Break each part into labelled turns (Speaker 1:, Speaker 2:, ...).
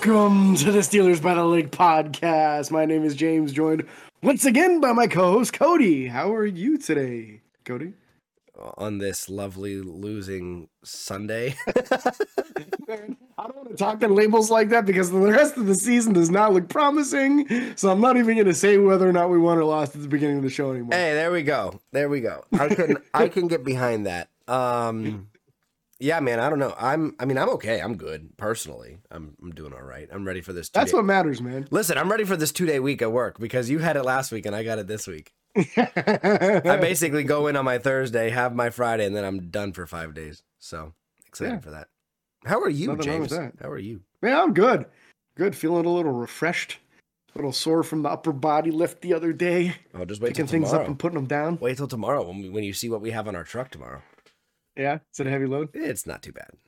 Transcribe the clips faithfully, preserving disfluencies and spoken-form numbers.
Speaker 1: Welcome to the Steelers by the Lake podcast. My name is James, joined once again by my co-host Cody. How are you today, Cody?
Speaker 2: On this lovely losing Sunday.
Speaker 1: I don't want to talk in labels like that because the rest of the season does not look promising. So I'm not even going to say whether or not we won or lost at the beginning of the show anymore.
Speaker 2: Hey, there we go. There we go. I can I can get behind that. Um, yeah, man. I don't know. I'm. I mean, I'm okay. I'm good personally. I'm. I'm doing all right. I'm ready for this.
Speaker 1: That's what matters, man.
Speaker 2: Listen, I'm ready for this two day week at work because you had it last week and I got it this week. I basically go in on my Thursday, have my Friday, and then I'm done for five days. So excited yeah. for that. How are you,
Speaker 1: Nothing
Speaker 2: James? How are you?
Speaker 1: Man, I'm good. Good. Feeling a little refreshed. A little sore from the upper body lift the other day.
Speaker 2: Oh, just wait
Speaker 1: Picking
Speaker 2: till tomorrow.
Speaker 1: things up and putting them down.
Speaker 2: Wait till tomorrow when we, when you see what we have on our truck tomorrow.
Speaker 1: Yeah, is it a heavy load?
Speaker 2: It's not too bad.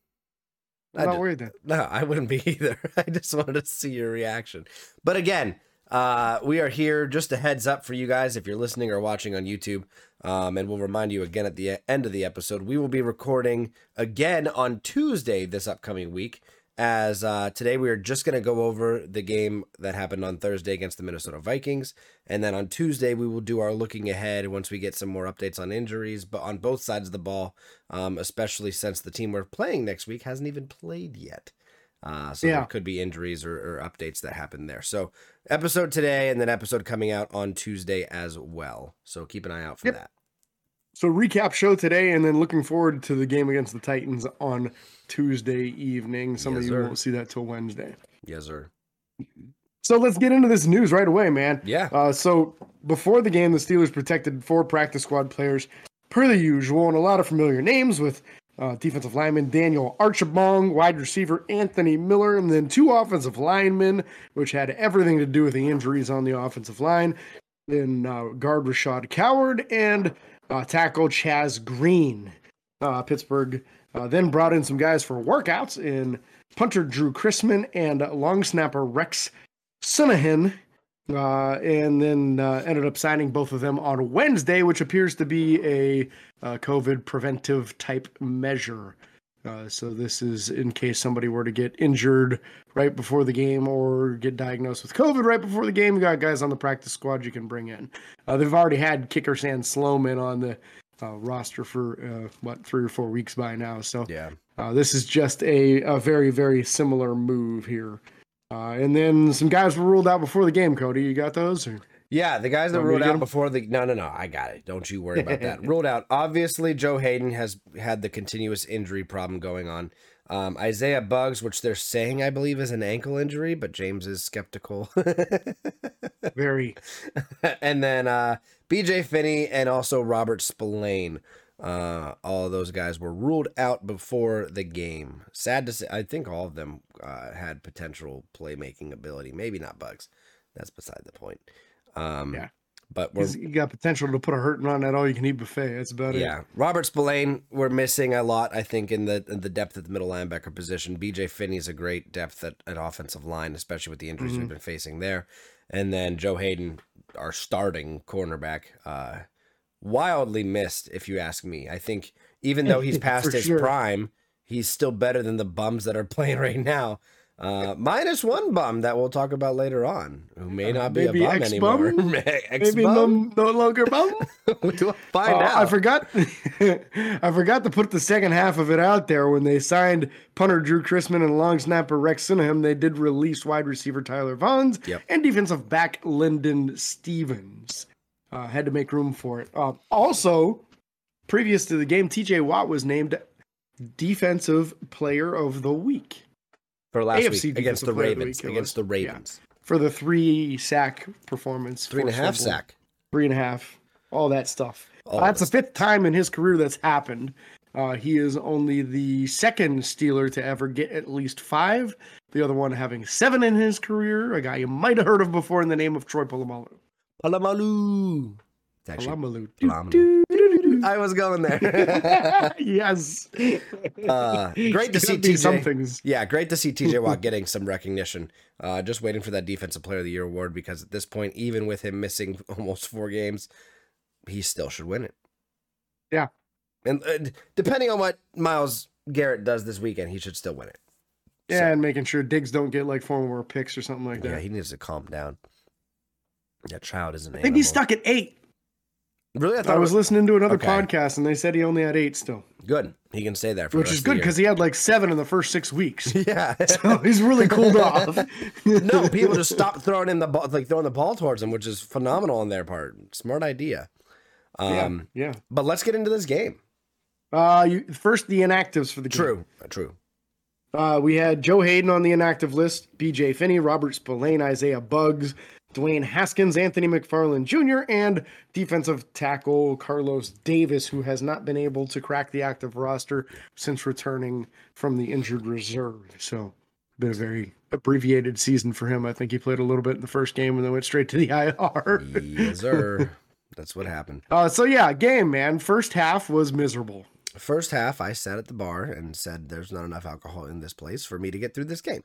Speaker 1: I'm not just, worried then.
Speaker 2: No, I wouldn't be either. I just wanted to see your reaction. But again, uh, we are here. Just a heads up for you guys if you're listening or watching on YouTube. Um, and we'll remind you again at the end of the episode, we will be recording again on Tuesday this upcoming week. As uh, today we are just going to go over the game that happened on Thursday against the Minnesota Vikings. And then on Tuesday, we will do our looking ahead once we get some more updates on injuries, but on both sides of the ball, um, especially since the team we're playing next week hasn't even played yet. Uh, so yeah. there could be injuries or, or updates that happen there. So episode today and then episode coming out on Tuesday as well. So keep an eye out for yep. that.
Speaker 1: So recap show today, and then looking forward to the game against the Titans on Tuesday evening. Some yes, of you sir. won't see that till Wednesday.
Speaker 2: Yes, sir.
Speaker 1: So let's get into this news right away, man.
Speaker 2: Yeah.
Speaker 1: Uh, so before the game, the Steelers protected four practice squad players per the usual, and a lot of familiar names with uh, defensive lineman Daniel Archibong, wide receiver Anthony Miller, and then two offensive linemen, which had everything to do with the injuries on the offensive line. Then uh, guard Rashad Coward and Uh, tackle Chaz Green. Uh, Pittsburgh uh, then brought in some guys for workouts in punter Drew Chrisman and long snapper Rex Sunahan, uh, and then uh, ended up signing both of them on Wednesday, which appears to be a uh, COVID preventive type measure. Uh, so this is in case somebody were to get injured right before the game or get diagnosed with COVID right before the game. You got guys on the practice squad you can bring in. Uh, they've already had kicker San Sloman on the uh, roster for, uh, what, three or four weeks by now. So
Speaker 2: yeah,
Speaker 1: uh, this is just a, a very, very similar move here. Uh, and then some guys were ruled out before the game, Cody. You got those? Or?
Speaker 2: Yeah, the guys that ruled out before the... No, no, no, I got it. Don't you worry about that. Ruled out. Obviously, Joe Hayden has had the continuous injury problem going on. Um, Isaiah Buggs, which they're saying, I believe, is an ankle injury, but James is skeptical.
Speaker 1: Very.
Speaker 2: And then uh, B J Finney and also Robert Spillane. Uh, all of those guys were ruled out before the game. Sad to say, I think all of them uh, had potential playmaking ability. Maybe not Buggs. That's beside the point. Um,
Speaker 1: yeah,
Speaker 2: but we're,
Speaker 1: you got potential to put a hurting on that all-you-can-eat buffet. That's about
Speaker 2: yeah.
Speaker 1: it.
Speaker 2: Yeah, Robert Spillane, we're missing a lot, I think, in the in the depth at the middle linebacker position. B J Finney's a great depth at, at offensive line, especially with the injuries mm-hmm. we've been facing there. And then Joe Hayden, our starting cornerback, uh, wildly missed, if you ask me. I think even though he's past his sure. prime, he's still better than the bums that are playing right now. Uh, minus one bum that we'll talk about later on, who may not be
Speaker 1: Maybe
Speaker 2: a bum
Speaker 1: X-bum?
Speaker 2: anymore.
Speaker 1: Maybe no, no longer bum?
Speaker 2: We'll find
Speaker 1: uh,
Speaker 2: out.
Speaker 1: I forgot I forgot to put the second half of it out there. When they signed punter Drew Chrisman and long snapper Rex Sunahan, they did release wide receiver Tyler Vaughns
Speaker 2: yep.
Speaker 1: and defensive back Lyndon Stevens. Uh, had to make room for it. Uh, also, previous to the game, T J Watt was named Defensive Player of the Week.
Speaker 2: For last A F C week against the Ravens.
Speaker 1: The
Speaker 2: against the Ravens.
Speaker 1: Yeah. For the three sack performance.
Speaker 2: Three and a half
Speaker 1: simple.
Speaker 2: sack.
Speaker 1: Three and a half. All that stuff.
Speaker 2: All
Speaker 1: uh, that's the
Speaker 2: stuff.
Speaker 1: fifth time in his career that's happened. Uh, he is only the second Steeler to ever get at least five. The other one having seven in his career. A guy you might have heard of before in the name of Troy Polamalu.
Speaker 2: Polamalu.
Speaker 1: Polamalu.
Speaker 2: Polamalu. I was going there.
Speaker 1: Yes.
Speaker 2: Uh, great to see
Speaker 1: T J.
Speaker 2: Some things. Yeah, great to see T J Watt getting some recognition. Uh, just waiting for that Defensive Player of the Year award because at this point, even with him missing almost four games, he still should win it.
Speaker 1: Yeah.
Speaker 2: And uh, depending on what Myles Garrett does this weekend, he should still win it.
Speaker 1: Yeah,
Speaker 2: So,
Speaker 1: and making sure Diggs don't get like four more picks or something like that.
Speaker 2: yeah, he needs to calm down. That child is an
Speaker 1: I
Speaker 2: animal.
Speaker 1: think he's stuck at eight.
Speaker 2: Really? I
Speaker 1: I,
Speaker 2: thought it
Speaker 1: was listening to another
Speaker 2: Okay.
Speaker 1: podcast and they said he only had eight still,
Speaker 2: good. He can stay there for
Speaker 1: which
Speaker 2: the
Speaker 1: is
Speaker 2: rest
Speaker 1: good
Speaker 2: of
Speaker 1: because he had like seven in the first six weeks.
Speaker 2: the year. Yeah.
Speaker 1: So he's really cooled off.
Speaker 2: No, people just stopped throwing in the ball, like throwing the ball towards him, which is phenomenal on their part. Smart idea. Um,
Speaker 1: yeah, yeah.
Speaker 2: But let's get into this game.
Speaker 1: Uh, you, first the inactives for the game.
Speaker 2: True, true.
Speaker 1: Uh, we had Joe Hayden on the inactive list, B J Finney, Robert Spillane, Isaiah Buggs, Dwayne Haskins, Anthony McFarland Junior, and defensive tackle Carlos Davis, who has not been able to crack the active roster since returning from the injured reserve. So, been a very abbreviated season for him. I think he played a little bit in the first game and then went straight to the I R.
Speaker 2: Yes, sir. That's what happened.
Speaker 1: Uh, so yeah, game, man. First half was miserable.
Speaker 2: First half, I sat at the bar and said, "There's not enough alcohol in this place for me to get through this game."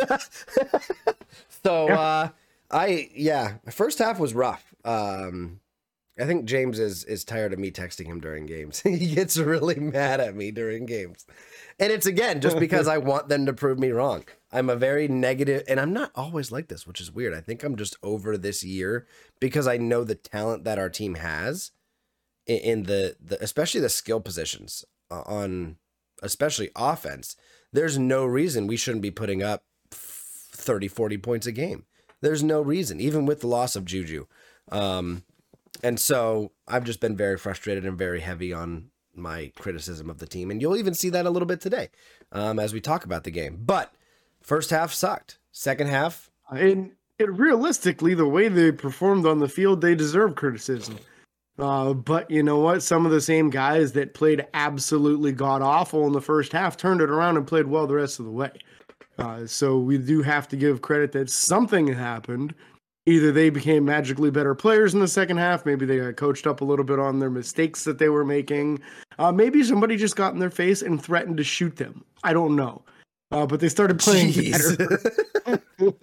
Speaker 2: so,
Speaker 1: Yeah.
Speaker 2: uh, I yeah, first half was rough. Um, I think James is is tired of me texting him during games. He gets really mad at me during games, and it's again just because I want them to prove me wrong. I'm a very negative, and I'm not always like this, which is weird. I think I'm just over this year because I know the talent that our team has in, in the the especially the skill positions uh, on especially offense. There's no reason we shouldn't be putting up thirty, forty points a game. There's no reason, even with the loss of Juju. Um, and so I've just been very frustrated and very heavy on my criticism of the team. And you'll even see that a little bit today um, as we talk about the game. But first half sucked. Second half.
Speaker 1: And it, realistically, the way they performed on the field, they deserve criticism. Uh, but you know what? Some of the same guys that played absolutely god-awful in the first half turned it around and played well the rest of the way. Uh, so we do have to give credit that something happened. Either they became magically better players in the second half. Maybe they got coached up a little bit on their mistakes that they were making. Uh, maybe somebody just got in their face and threatened to shoot them. I don't know. Uh, but they started playing better.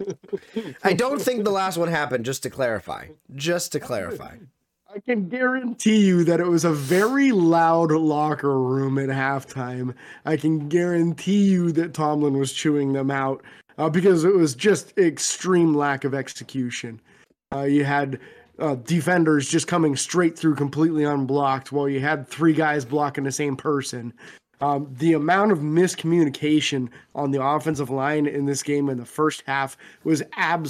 Speaker 2: I don't think the last one happened, just to clarify. Just to clarify.
Speaker 1: I can guarantee you that it was a very loud locker room at halftime. I can guarantee you that Tomlin was chewing them out uh, because it was just extreme lack of execution. Uh, you had uh, defenders just coming straight through completely unblocked while you had three guys blocking the same person. Um, the amount of miscommunication on the offensive line in this game in the first half was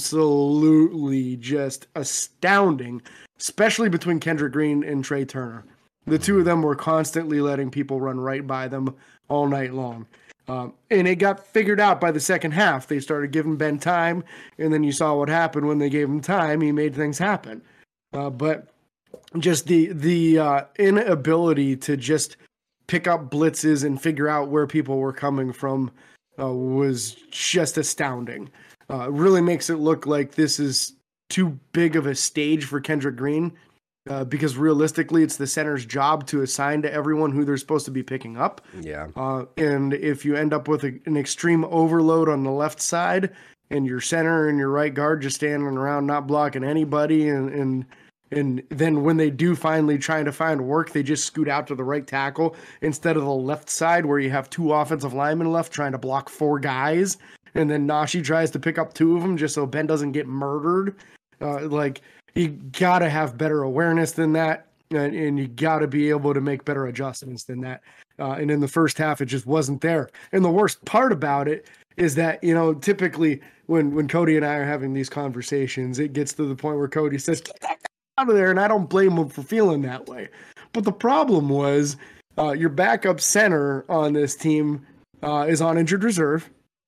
Speaker 1: absolutely just astounding, especially between Kendrick Green and Trey Turner. The two of them were constantly letting people run right by them all night long. Um, and it got figured out by the second half. They started giving Ben time, and then you saw what happened when they gave him time. He made things happen. Uh, but just the, the uh, inability to just pick up blitzes and figure out where people were coming from uh, was just astounding. Uh, really makes it look like this is too big of a stage for Kendrick Green uh, because realistically it's the center's job to assign to everyone who they're supposed to be picking up.
Speaker 2: Yeah.
Speaker 1: Uh, and if you end up with a, an extreme overload on the left side and your center and your right guard just standing around not blocking anybody and, and And then when they do finally trying to find work, they just scoot out to the right tackle instead of the left side where you have two offensive linemen left trying to block four guys. And then Nashi tries to pick up two of them just so Ben doesn't get murdered. Uh, like, you got to have better awareness than that. And, and you got to be able to make better adjustments than that. Uh, and in the first half, it just wasn't there. And the worst part about it is that, you know, typically when, when Cody and I are having these conversations, it gets to the point where Cody says, out of there, and I don't blame him for feeling that way. But the problem was uh, your backup center on this team uh, is on injured reserve.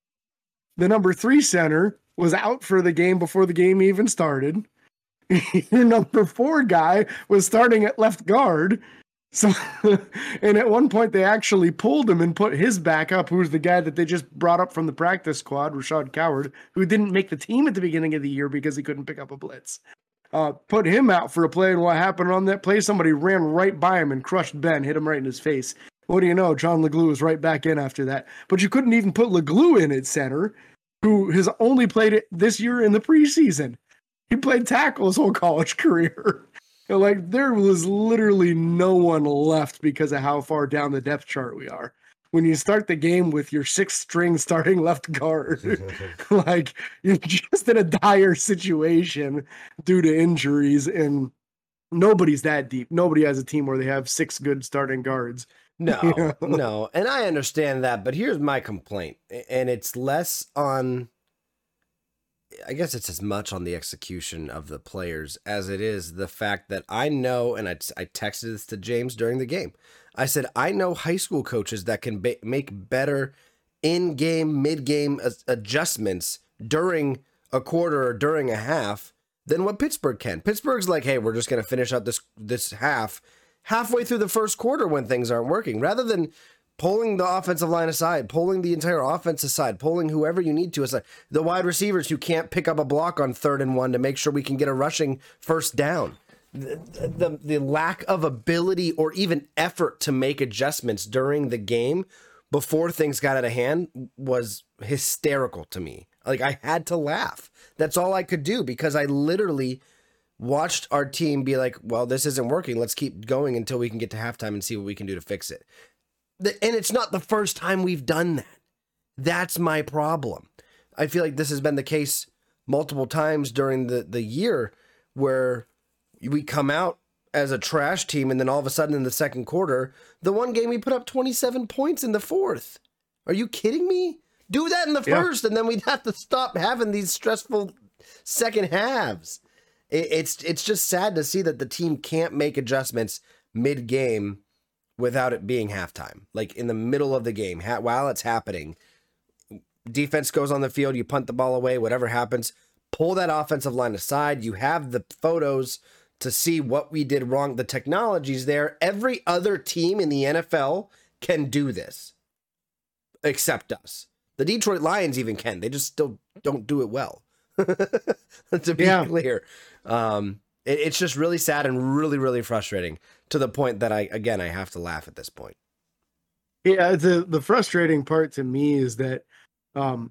Speaker 1: The number three center was out for the game before the game even started. Your number four guy was starting at left guard. So, and at one point they actually pulled him and put his backup, who's the guy that they just brought up from the practice squad, Rashad Coward, who didn't make the team at the beginning of the year because he couldn't pick up a blitz. Uh, put him out for a play, and what happened on that play? Somebody ran right by him and crushed Ben, hit him right in his face. What do you know? John LeGlue was right back in after that. But you couldn't even put LeGlue in at center, who has only played it this year in the preseason. He played tackle his whole college career. Like, there was literally no one left because of how far down the depth chart we are. when you start the game with your sixth string starting left guard. Like, you're just in a dire situation due to injuries, and nobody's that deep. Nobody has a team where they have six good starting guards.
Speaker 2: No,
Speaker 1: You know?
Speaker 2: no. And I understand that, but here's my complaint. And it's less on, I guess it's as much on the execution of the players as it is the fact that I know, and I, I texted this to James during the game. I said, I know high school coaches that can ba- make better in-game, mid-game as- adjustments during a quarter or during a half than what Pittsburgh can. Pittsburgh's like, hey, we're just going to finish out this this half halfway through the first quarter when things aren't working, rather than pulling the offensive line aside, pulling the entire offense aside, pulling whoever you need to aside, the wide receivers who can't pick up a block on third and one to make sure we can get a rushing first down. The, the, the lack of ability or even effort to make adjustments during the game before things got out of hand was hysterical to me. Like, I had to laugh. That's all I could do, because I literally watched our team be like, well, this isn't working. Let's keep going until we can get to halftime and see what we can do to fix it. And it's not the first time we've done that. That's my problem. I feel like this has been the case multiple times during the, the year, where we come out as a trash team, and then all of a sudden in the second quarter, the one game we put up twenty-seven points in the fourth. Are you kidding me? Do that in the
Speaker 1: Yeah.
Speaker 2: first, and then we'd have to stop having these stressful second halves. It, it's it's just sad to see that the team can't make adjustments mid-game without it being halftime. Like, in the middle of the game, ha- while it's happening, defense goes on the field, you punt the ball away, whatever happens, pull that offensive line aside. You have the photos to see what we did wrong. The technology's there. Every other team in the N F L can do this, except us. The Detroit Lions even can. They just still don't do it well, to be
Speaker 1: Yeah.
Speaker 2: clear. Um, it, it's just really sad and really, really frustrating, to the point that I, again, I have to laugh at this point.
Speaker 1: Yeah, the the frustrating part to me is that um,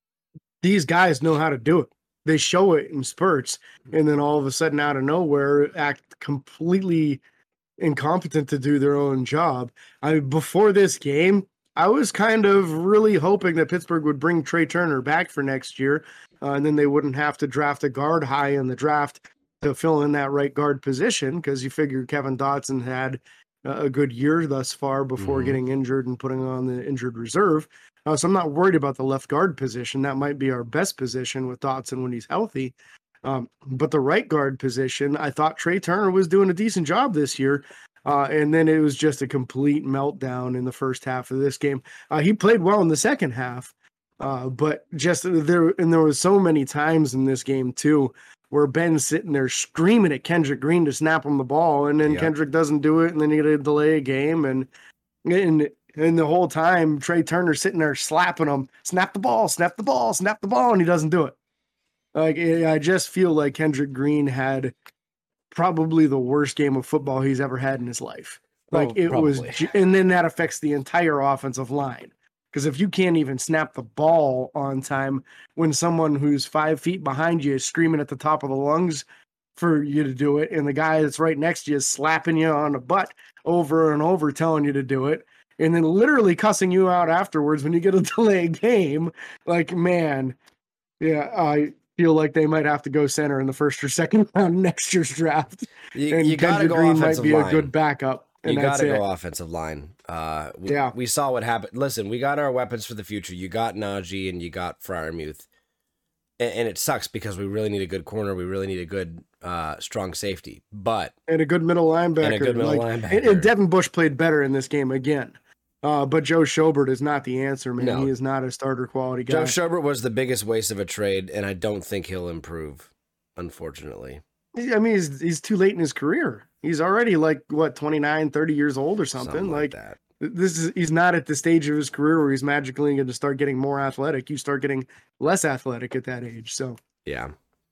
Speaker 1: these guys know how to do it. They show it in spurts, and then all of a sudden, out of nowhere, act completely incompetent to do their own job. I before this game, I was kind of really hoping that Pittsburgh would bring Trey Turner back for next year, uh, and then they wouldn't have to draft a guard high in the draft to fill in that right guard position, because you figure Kevin Dotson had a good year thus far before
Speaker 2: Mhm.
Speaker 1: getting injured and putting on the injured reserve. Uh, so I'm not worried about the left guard position. That might be our best position with Dotson when he's healthy. Um, but the right guard position, I thought Trey Turner was doing a decent job this year. Uh, and then it was just a complete meltdown in the first half of this game. Uh, he played well in the second half, uh, but just there, and there was so many times in this game too, where Ben's sitting there screaming at Kendrick Green to snap him the ball, and then
Speaker 2: Yep.
Speaker 1: Kendrick doesn't do it, and then you get a delay a game, and and and the whole time Trey Turner sitting there slapping him, snap the ball, snap the ball, snap the ball, and he doesn't do it. Like, I just feel like Kendrick Green had probably the worst game of football he's ever had in his life. Like,
Speaker 2: Oh,
Speaker 1: it was,
Speaker 2: probably.
Speaker 1: ju- and then that affects the entire offensive line. Because if you can't even snap the ball on time when someone who's five feet behind you is screaming at the top of the lungs for you to do it, and the guy that's right next to you is slapping you on the butt over and over, telling you to do it, and then literally cussing you out afterwards when you get a delayed game, like, man, yeah, I feel like they might have to go center in the first or second round next year's draft.
Speaker 2: You,
Speaker 1: And
Speaker 2: you got to
Speaker 1: Kendrick
Speaker 2: go
Speaker 1: Green might
Speaker 2: offensive
Speaker 1: be
Speaker 2: line.
Speaker 1: a good backup. And
Speaker 2: You got
Speaker 1: that's
Speaker 2: to
Speaker 1: it.
Speaker 2: go offensive line. Uh, we,
Speaker 1: Yeah.
Speaker 2: we saw what happened. Listen, we got our weapons for the future. You got Najee and you got Fryermuth. And, and it sucks because we really need a good corner. We really need a good, uh, strong safety. But
Speaker 1: And a good middle linebacker.
Speaker 2: And a good middle
Speaker 1: like,
Speaker 2: linebacker.
Speaker 1: And, and Devin Bush played better in this game again. Uh, but Joe Schobert is not the answer, man.
Speaker 2: No.
Speaker 1: He is not a starter quality guy.
Speaker 2: Joe Schobert was the biggest waste of a trade, and I don't think he'll improve, unfortunately.
Speaker 1: I mean, he's, he's too late in his career. He's already like, what, twenty-nine, thirty years old or something.
Speaker 2: Something
Speaker 1: like,
Speaker 2: like that.
Speaker 1: this is, he's not at the stage of his career where he's magically going to start getting more athletic. You start getting less athletic at that age. So,
Speaker 2: Yeah.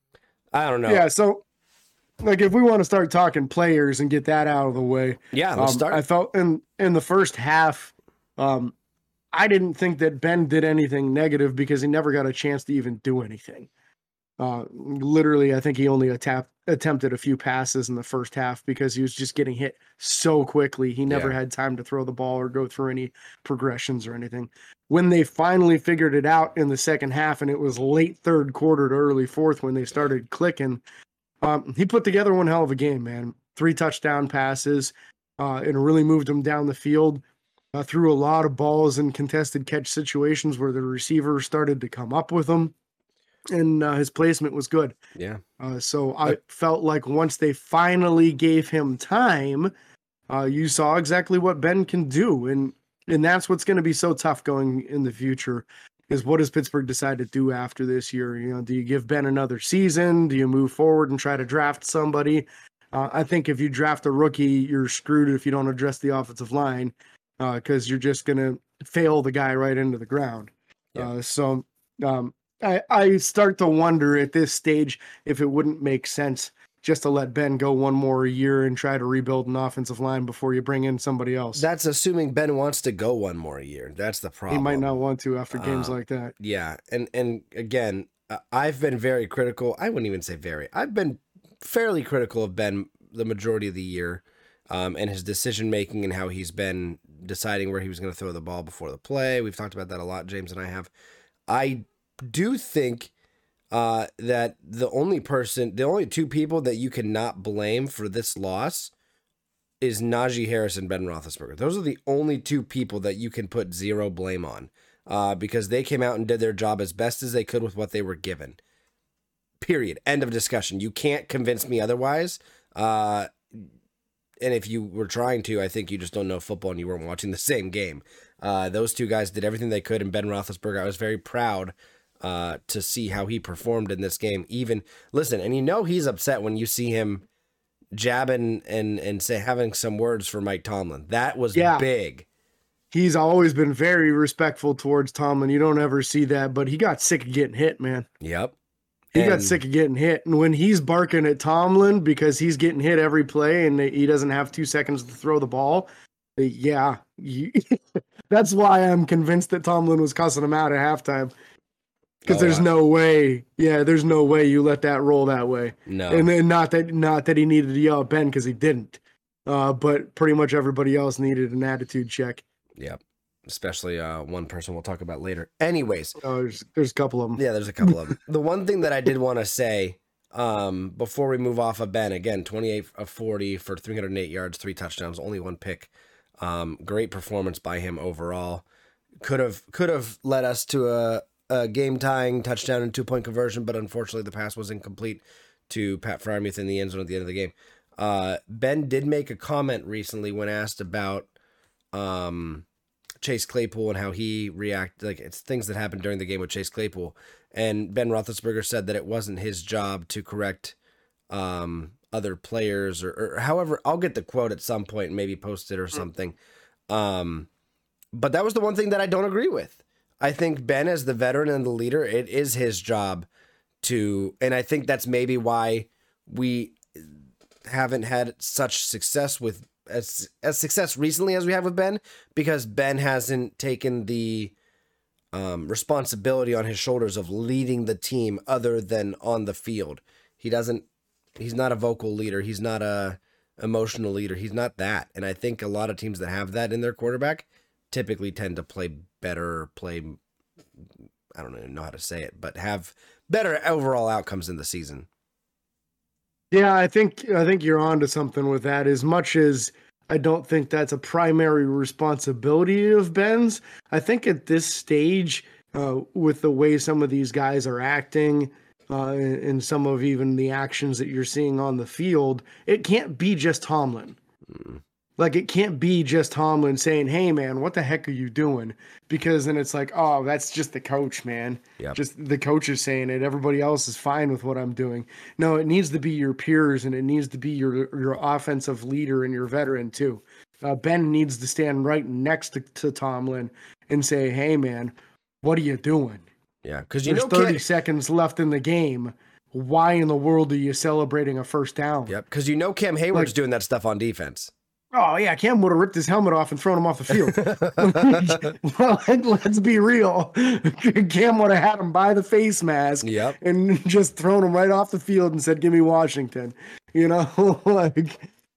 Speaker 2: I don't know.
Speaker 1: yeah. So, like, if we want to start talking players and get that out of the way,
Speaker 2: Yeah, let's
Speaker 1: um,
Speaker 2: start.
Speaker 1: I felt in, in the first half, um, I didn't think that Ben did anything negative because he never got a chance to even do anything. Uh, literally, I think he only attacked attempted a few passes in the first half because he was just getting hit so quickly. He never
Speaker 2: Yeah.
Speaker 1: had time to throw the ball or go through any progressions or anything. When they finally figured it out in the second half, and it was late third quarter to early fourth when they started clicking, um, he put together one hell of a game, man. Three touchdown passes, uh, and really moved him down the field. Uh, threw a lot of balls in contested catch situations where the receiver started to come up with him, and uh, his placement was good.
Speaker 2: Yeah.
Speaker 1: Uh, so I felt like once they finally gave him time, uh, you saw exactly what Ben can do, and and that's what's going to be so tough going in the future. Is what does Pittsburgh decide to do after this year? You know, do you give Ben another season? Do you move forward and try to draft somebody? Uh, I think if you draft a rookie, you're screwed if you don't address the offensive line, because uh, you're just going to fail the guy right into the ground. Yeah. Uh, so um, I, I start to wonder at this stage if it wouldn't make sense just to let Ben go one more year and try to rebuild an offensive line before you bring in somebody else.
Speaker 2: That's assuming Ben wants to go one more year. That's the problem.
Speaker 1: He might not want to after games uh, like that.
Speaker 2: Yeah. And, and again, uh, I've been very critical. I wouldn't even say very. I've been fairly critical of Ben the majority of the year, um, and his decision-making and how he's been deciding where he was going to throw the ball before the play. We've talked about that a lot, James and I have. I do think uh, that the only person, the only two people that you cannot blame for this loss is Najee Harris and Ben Roethlisberger. Those are the only two people that you can put zero blame on, uh, because they came out and did their job as best as they could with what they were given. Period. End of discussion. You can't convince me otherwise. Uh, and if you were trying to, I think you just don't know football and you weren't watching the same game. Uh, those two guys did everything they could, and Ben Roethlisberger, I was very proud uh, to see how he performed in this game. Even listen, and you know he's upset when you see him jabbing and and say having some words for Mike Tomlin. That was yeah. big.
Speaker 1: He's always been very respectful towards Tomlin. You don't ever see that, but he got sick of getting hit, man.
Speaker 2: Yep.
Speaker 1: He and, got sick of getting hit. And when he's barking at Tomlin because he's getting hit every play and he doesn't have two seconds to throw the ball, yeah, you, that's why I'm convinced that Tomlin was cussing him out at halftime. Because oh, there's wow. no way, yeah, there's no way you let that roll that way.
Speaker 2: No.
Speaker 1: And then not that not that he needed to yell at Ben because he didn't. Uh, but pretty much everybody else needed an attitude check.
Speaker 2: Yep. Especially uh, one person we'll talk about later. Anyways.
Speaker 1: Oh, there's, there's a couple of them.
Speaker 2: Yeah, there's a couple of them. The one thing that I did want to say um, before we move off of Ben, again, twenty-eight of forty for three hundred eight yards, three touchdowns, only one pick. Um, great performance by him overall. Could have could have led us to a, a game-tying touchdown and two-point conversion, but unfortunately the pass was incomplete to Pat Freiermuth in the end zone at the end of the game. Uh, Ben did make a comment recently when asked about um, Chase Claypool and how he reacted. Like, it's things that happened during the game with Chase Claypool. And Ben Roethlisberger said that it wasn't his job to correct um, other players or, or however. I'll get the quote at some point and maybe post it or something. Um, but that was the one thing that I don't agree with. I think Ben, as the veteran and the leader, it is his job to, and I think that's maybe why we haven't had such success with as as success recently as we have with Ben, because Ben hasn't taken the um, responsibility on his shoulders of leading the team other than on the field. He doesn't, he's not a vocal leader. He's not a emotional leader. He's not that. And I think a lot of teams that have that in their quarterback typically tend to play better, play, I don't even know how to say it, but have better overall outcomes in the season.
Speaker 1: Yeah, I think I think you're onto something with that. As much as I don't think that's a primary responsibility of Ben's, I think at this stage, uh, with the way some of these guys are acting, uh, and some of even the actions that you're seeing on the field, it can't be just Tomlin. Mm. Like, it can't be just Tomlin saying, hey, man, what the heck are you doing? Because then it's like, oh, that's just the coach, man.
Speaker 2: Yep.
Speaker 1: Just the coach is saying it. Everybody else is fine with what I'm doing. No, it needs to be your peers, and it needs to be your your offensive leader and your veteran, too. Uh, Ben needs to stand right next to, to Tomlin and say, hey, man, what are you doing?
Speaker 2: Yeah, because you
Speaker 1: There's
Speaker 2: know,
Speaker 1: thirty
Speaker 2: Cam-
Speaker 1: seconds left in the game. Why in the world are you celebrating a first down?
Speaker 2: Yep, because you know Cam Hayward's
Speaker 1: like,
Speaker 2: doing that stuff on defense.
Speaker 1: Oh yeah, Cam would have ripped his helmet off and thrown him off the field. Well, let's be real. Cam would have had him by the face mask
Speaker 2: Yep.
Speaker 1: and just thrown him right off the field and said, "Give me Washington." You know, like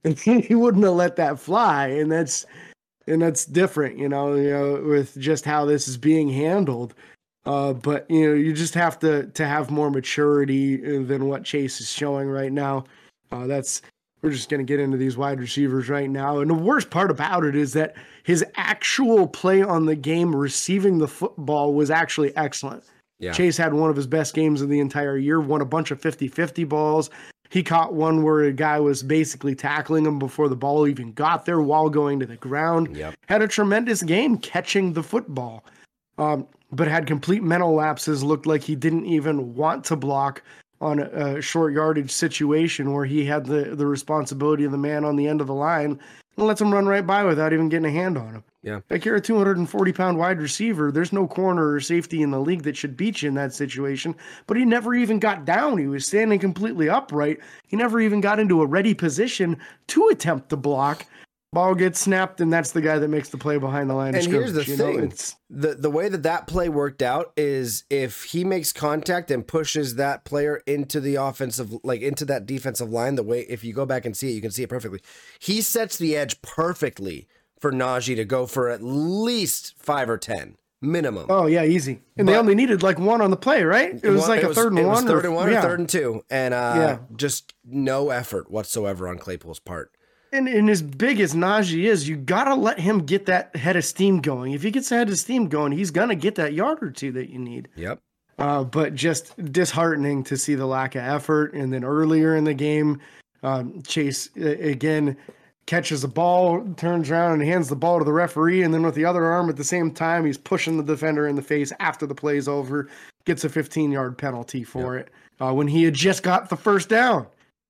Speaker 1: he wouldn't have let that fly, and that's and that's different. You know, you know, with just how this is being handled. Uh, but you know, you just have to to have more maturity than what Chase is showing right now. Uh, that's. We're just going to get into these wide receivers right now. And the worst part about it is that his actual play on the game receiving the football was actually excellent. Yeah. Chase had one of his best games of the entire year, won a bunch of fifty-fifty balls. He caught one where a guy was basically tackling him before the ball even got there while going to the ground.
Speaker 2: Yep.
Speaker 1: Had a tremendous game catching the football, um, but had complete mental lapses, looked like he didn't even want to block on a, a short yardage situation where he had the, the responsibility of the man on the end of the line and lets him run right by without even getting a hand on him.
Speaker 2: Yeah.
Speaker 1: Like, you're a two hundred forty pound wide receiver. There's no corner or safety in the league that should beat you in that situation, but he never even got down. He was standing completely upright. He never even got into a ready position to attempt to block. Ball gets snapped, and that's the guy that makes the play behind the line of scrimmage.
Speaker 2: And here's the
Speaker 1: you
Speaker 2: thing.
Speaker 1: Know, it's,
Speaker 2: the, the way that that play worked out is if he makes contact and pushes that player into the offensive, like into that defensive line, the way, if you go back and see it, you can see it perfectly. He sets the edge perfectly for Najee to go for at least five or ten. Minimum.
Speaker 1: Oh, yeah, easy. And but, they only needed like one on the play, right? It was one, like it a was, third and
Speaker 2: it
Speaker 1: one.
Speaker 2: Was third
Speaker 1: or,
Speaker 2: and one
Speaker 1: yeah.
Speaker 2: or third and two. And uh,
Speaker 1: yeah.
Speaker 2: just no effort whatsoever on Claypool's part.
Speaker 1: And, and as big as Najee is, you got to let him get that head of steam going. If he gets the head of steam going, he's going to get that yard or two that you need.
Speaker 2: Yep.
Speaker 1: Uh, but just disheartening to see the lack of effort. And then earlier in the game, um, Chase, uh, again, catches the ball, turns around and hands the ball to the referee. And then with the other arm at the same time, he's pushing the defender in the face after the play's over, gets a fifteen-yard penalty for yep. it uh, when he had just got the first down.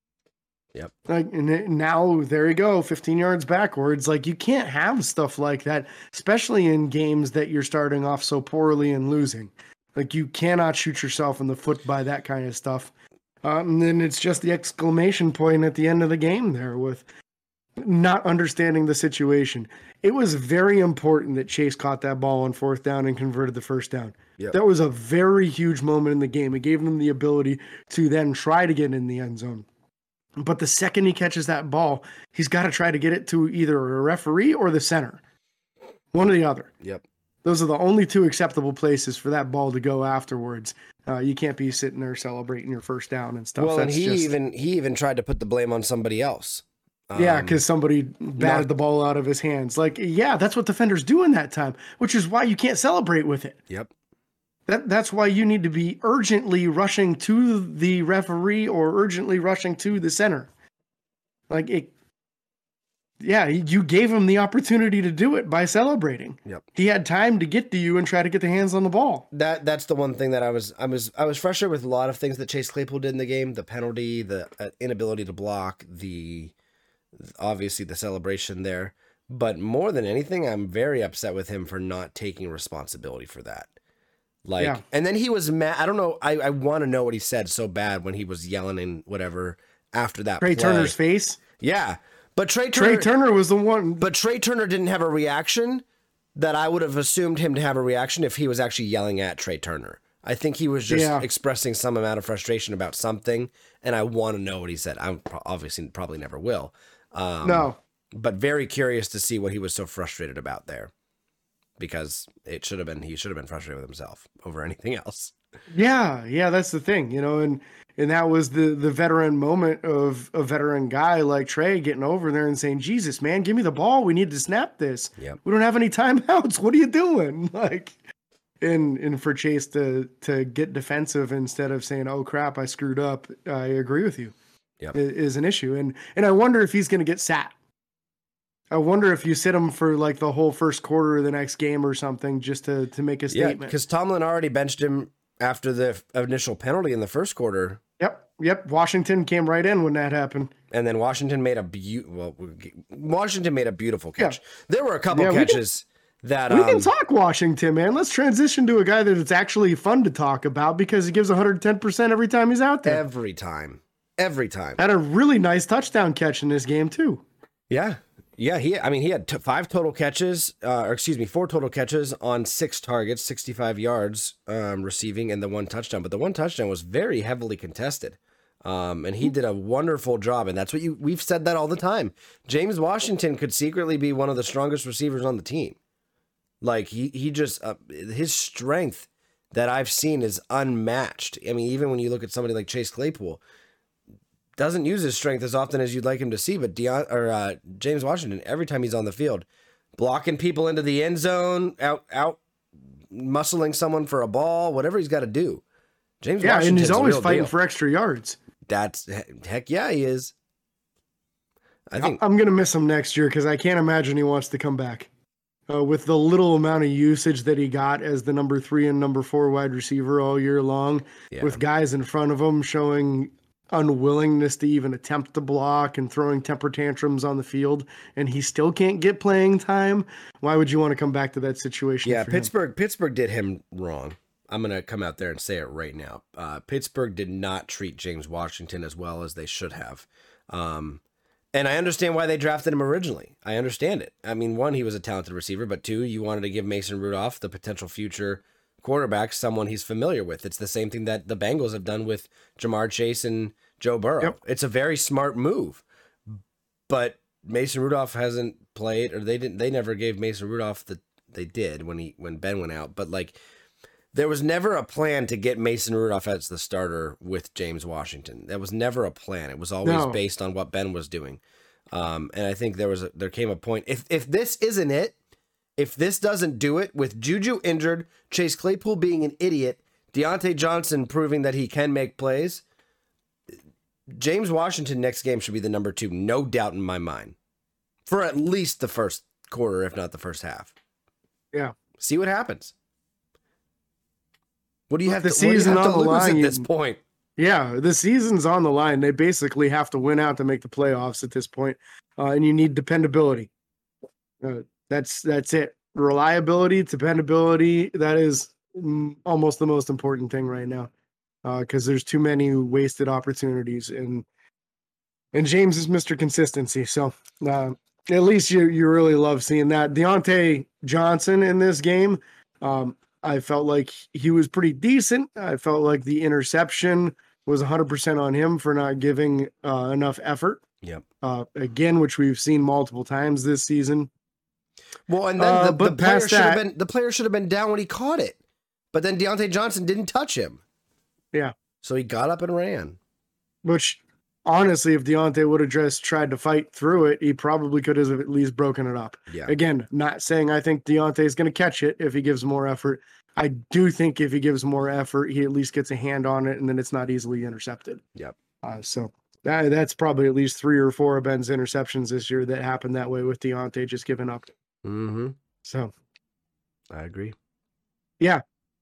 Speaker 2: Yep.
Speaker 1: Like, and now there you go, fifteen yards backwards. Like, you can't have stuff like that, especially in games that you're starting off so poorly and losing. Like, you cannot shoot yourself in the foot by that kind of stuff. Um, and then it's just the exclamation point at the end of the game there with not understanding the situation. It was very important that Chase caught that ball on fourth down and converted the first down. Yep. That was a very huge moment in the game. It gave them the ability to then try to get in the end zone. But the second he catches that ball, he's got to try to get it to either a referee or the center. One or the other.
Speaker 2: Yep.
Speaker 1: Those are the only two acceptable places for that ball to go afterwards. Uh, you can't be sitting there celebrating your first down and stuff.
Speaker 2: Well,
Speaker 1: That's
Speaker 2: and he
Speaker 1: just,
Speaker 2: even he even tried to put the blame on somebody else.
Speaker 1: Um, yeah, because somebody batted not, the ball out of his hands. Like, yeah, that's what defenders do in that time, which is why you can't celebrate with it.
Speaker 2: Yep.
Speaker 1: That that's why you need to be urgently rushing to the referee or urgently rushing to the center. Like it, yeah, you gave him the opportunity to do it by celebrating.
Speaker 2: Yep.
Speaker 1: He had time to get to you and try to get the hands on the ball.
Speaker 2: That that's the one thing that I was I was I was frustrated with a lot of things that Chase Claypool did in the game. The penalty, the uh, inability to block, the obviously the celebration there. But more than anything, I'm very upset with him for not taking responsibility for that. Like, yeah. And then he was mad. I don't know. I, I want to know what he said so bad when he was yelling and whatever after that
Speaker 1: Trey
Speaker 2: play.
Speaker 1: Turner's face?
Speaker 2: Yeah. But Trey Turner,
Speaker 1: Trey Turner was the one.
Speaker 2: But Trey Turner didn't have a reaction that I would have assumed him to have a reaction if he was actually yelling at Trey Turner. I think he was just
Speaker 1: yeah.
Speaker 2: expressing some amount of frustration about something, and I want to know what he said. I obviously probably never will. Um,
Speaker 1: no.
Speaker 2: But very curious to see what he was so frustrated about there. Because it should have been, he should have been frustrated with himself over anything else.
Speaker 1: Yeah, yeah, that's the thing, you know, and and that was the the veteran moment of a veteran guy like Trey getting over there and saying, Jesus, man, give me the ball. We need to snap this.
Speaker 2: Yep.
Speaker 1: We don't have any timeouts. What are you doing? Like, and and for Chase to to get defensive instead of saying, oh crap, I screwed up. I agree with you.
Speaker 2: Yep.
Speaker 1: Is an issue. And and I wonder if he's going to get sat. I wonder if you sit him for like the whole first quarter of the next game or something just to, to make a statement.
Speaker 2: Yeah, because Tomlin already benched him after the initial penalty in the first quarter.
Speaker 1: Yep, yep. Washington came right in when that happened.
Speaker 2: And then Washington made a be- well, Washington made a beautiful catch. Yeah. There were a couple
Speaker 1: yeah,
Speaker 2: catches
Speaker 1: can,
Speaker 2: that
Speaker 1: we
Speaker 2: um,
Speaker 1: can talk Washington, man. Let's transition to a guy that it's actually fun to talk about because he gives one hundred ten percent every time he's out there.
Speaker 2: Every time, every time.
Speaker 1: Had a really nice touchdown catch in this game too.
Speaker 2: Yeah. Yeah, he. I mean, he had t- five total catches, uh, or excuse me, four total catches on six targets, sixty-five yards um, receiving, and the one touchdown. But the one touchdown was very heavily contested, um, and he did a wonderful job. And that's what you. We've said that all the time. James Washington could secretly be one of the strongest receivers on the team. Like he, he just uh, his strength that I've seen is unmatched. I mean, even when you look at somebody like Chase Claypool. Doesn't use his strength as often as you'd like him to see, but Deion, or uh, James Washington, every time he's on the field, blocking people into the end zone, out out muscling someone for a ball, whatever he's got to do. James
Speaker 1: yeah,
Speaker 2: Washington's
Speaker 1: and he's always
Speaker 2: a real
Speaker 1: fighting
Speaker 2: deal.
Speaker 1: for extra yards.
Speaker 2: That's heck yeah, he is. I think
Speaker 1: I'm gonna miss him next year because I can't imagine he wants to come back. Uh, with the little amount of usage that he got as the number three and number four wide receiver all year long,
Speaker 2: yeah.
Speaker 1: with guys in front of him showing unwillingness to even attempt to block and throwing temper tantrums on the field, and he still can't get playing time. Why would you want to come back to that situation?
Speaker 2: Yeah,
Speaker 1: for
Speaker 2: Pittsburgh.
Speaker 1: him?
Speaker 2: Pittsburgh did him wrong. I'm gonna come out there and say it right now. Uh, Pittsburgh did not treat James Washington as well as they should have, um, and I understand why they drafted him originally. I understand it. I mean, one, he was a talented receiver, but two, you wanted to give Mason Rudolph, the potential future quarterback, someone he's familiar with. It's the same thing that the Bengals have done with Jamar Chase and Joe Burrow. Yep. It's a very smart move, but Mason Rudolph hasn't played, or they didn't. They never gave Mason Rudolph the. They did when he when Ben went out, but like there was never a plan to get Mason Rudolph as the starter with James Washington. That was never a plan. It was always no. based on what Ben was doing, um, and I think there was a, there came a point. If if this isn't it. If this doesn't do it, with Juju injured, Chase Claypool being an idiot, Deontay Johnson proving that he can make plays, James Washington next game should be the number two, no doubt in my mind, for at least the first quarter, if not the first half.
Speaker 1: Yeah.
Speaker 2: See what happens. What do you have
Speaker 1: the
Speaker 2: to,
Speaker 1: season
Speaker 2: what do you have
Speaker 1: on
Speaker 2: to
Speaker 1: the
Speaker 2: lose
Speaker 1: line,
Speaker 2: at this point?
Speaker 1: Yeah, the season's on the line. They basically have to win out to make the playoffs at this point, uh, and you need dependability. Uh, That's that's it. Reliability, dependability. That is mm, almost the most important thing right now, because uh, there's too many wasted opportunities, and and James is Mister Consistency. So uh, at least you you really love seeing that. Deontay Johnson in this game, um, I felt like he was pretty decent. I felt like the interception was one hundred percent on him for not giving uh, enough effort.
Speaker 2: Yep.
Speaker 1: Uh, again, which we've seen multiple times this season.
Speaker 2: Well, and then the,
Speaker 1: uh, but
Speaker 2: the player
Speaker 1: past
Speaker 2: should have
Speaker 1: that,
Speaker 2: been the player should have been down when he caught it, but then Deontay Johnson didn't touch him.
Speaker 1: Yeah,
Speaker 2: so he got up and ran.
Speaker 1: Which, honestly, if Deontay would have just tried to fight through it, he probably could have at least broken it up.
Speaker 2: Yeah.
Speaker 1: Again, not saying I think Deontay is going to catch it if he gives more effort. I do think if he gives more effort, he at least gets a hand on it, and then it's not easily intercepted.
Speaker 2: Yep.
Speaker 1: Uh, so that, that's probably at least three or four of Ben's interceptions this year that happened that way with Deontay just giving up.
Speaker 2: Mm-hmm.
Speaker 1: So
Speaker 2: I agree.
Speaker 1: Yeah.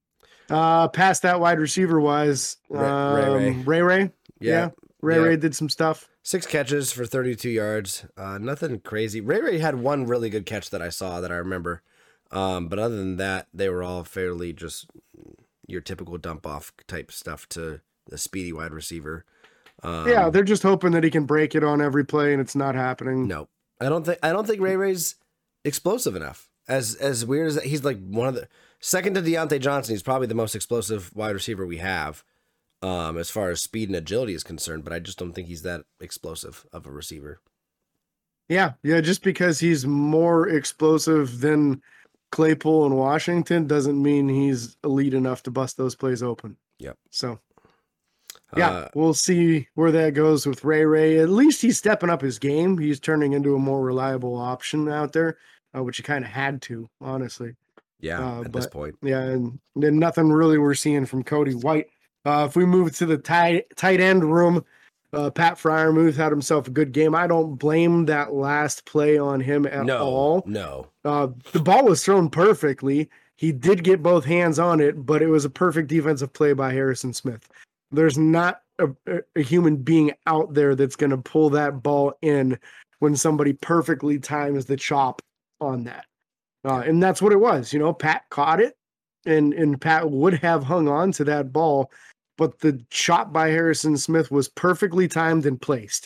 Speaker 1: Uh, past that wide receiver wise, um,
Speaker 2: Ray Ray.
Speaker 1: Ray Ray.
Speaker 2: Yeah.
Speaker 1: yeah. Ray
Speaker 2: yeah.
Speaker 1: Ray did some stuff.
Speaker 2: Six catches for thirty-two yards. Uh, nothing crazy. Ray Ray had one really good catch that I saw that I remember. Um, but other than that, they were all fairly just your typical dump off type stuff to the speedy wide receiver. Um,
Speaker 1: yeah, they're just hoping that he can break it on every play, and it's not happening.
Speaker 2: No, I don't think. I don't think Ray Ray's explosive enough. As as weird as that, he's like one of the second to Deontay Johnson. He's probably the most explosive wide receiver we have, um, as far as speed and agility is concerned. But I just don't think he's that explosive of a receiver.
Speaker 1: Yeah, yeah. Just because he's more explosive than Claypool and Washington doesn't mean he's elite enough to bust those plays open.
Speaker 2: Yep.
Speaker 1: So. Yeah,
Speaker 2: uh,
Speaker 1: we'll see where that goes with Ray Ray. At least he's stepping up his game. He's turning into a more reliable option out there, uh, which he kind of had to, honestly.
Speaker 2: Yeah,
Speaker 1: uh,
Speaker 2: at
Speaker 1: but,
Speaker 2: this point.
Speaker 1: Yeah, and then nothing really we're seeing from Cody White. Uh, if we move to the tight tight end room, uh, Pat Freiermuth had himself a good game. I don't blame that last play on him at
Speaker 2: no,
Speaker 1: all.
Speaker 2: No,
Speaker 1: uh, the ball was thrown perfectly. He did get both hands on it, but it was a perfect defensive play by Harrison Smith. There's not a, a human being out there that's going to pull that ball in when somebody perfectly times the chop on that. Uh, and that's what it was. You know, Pat caught it, and, and Pat would have hung on to that ball, but the chop by Harrison Smith was perfectly timed and placed.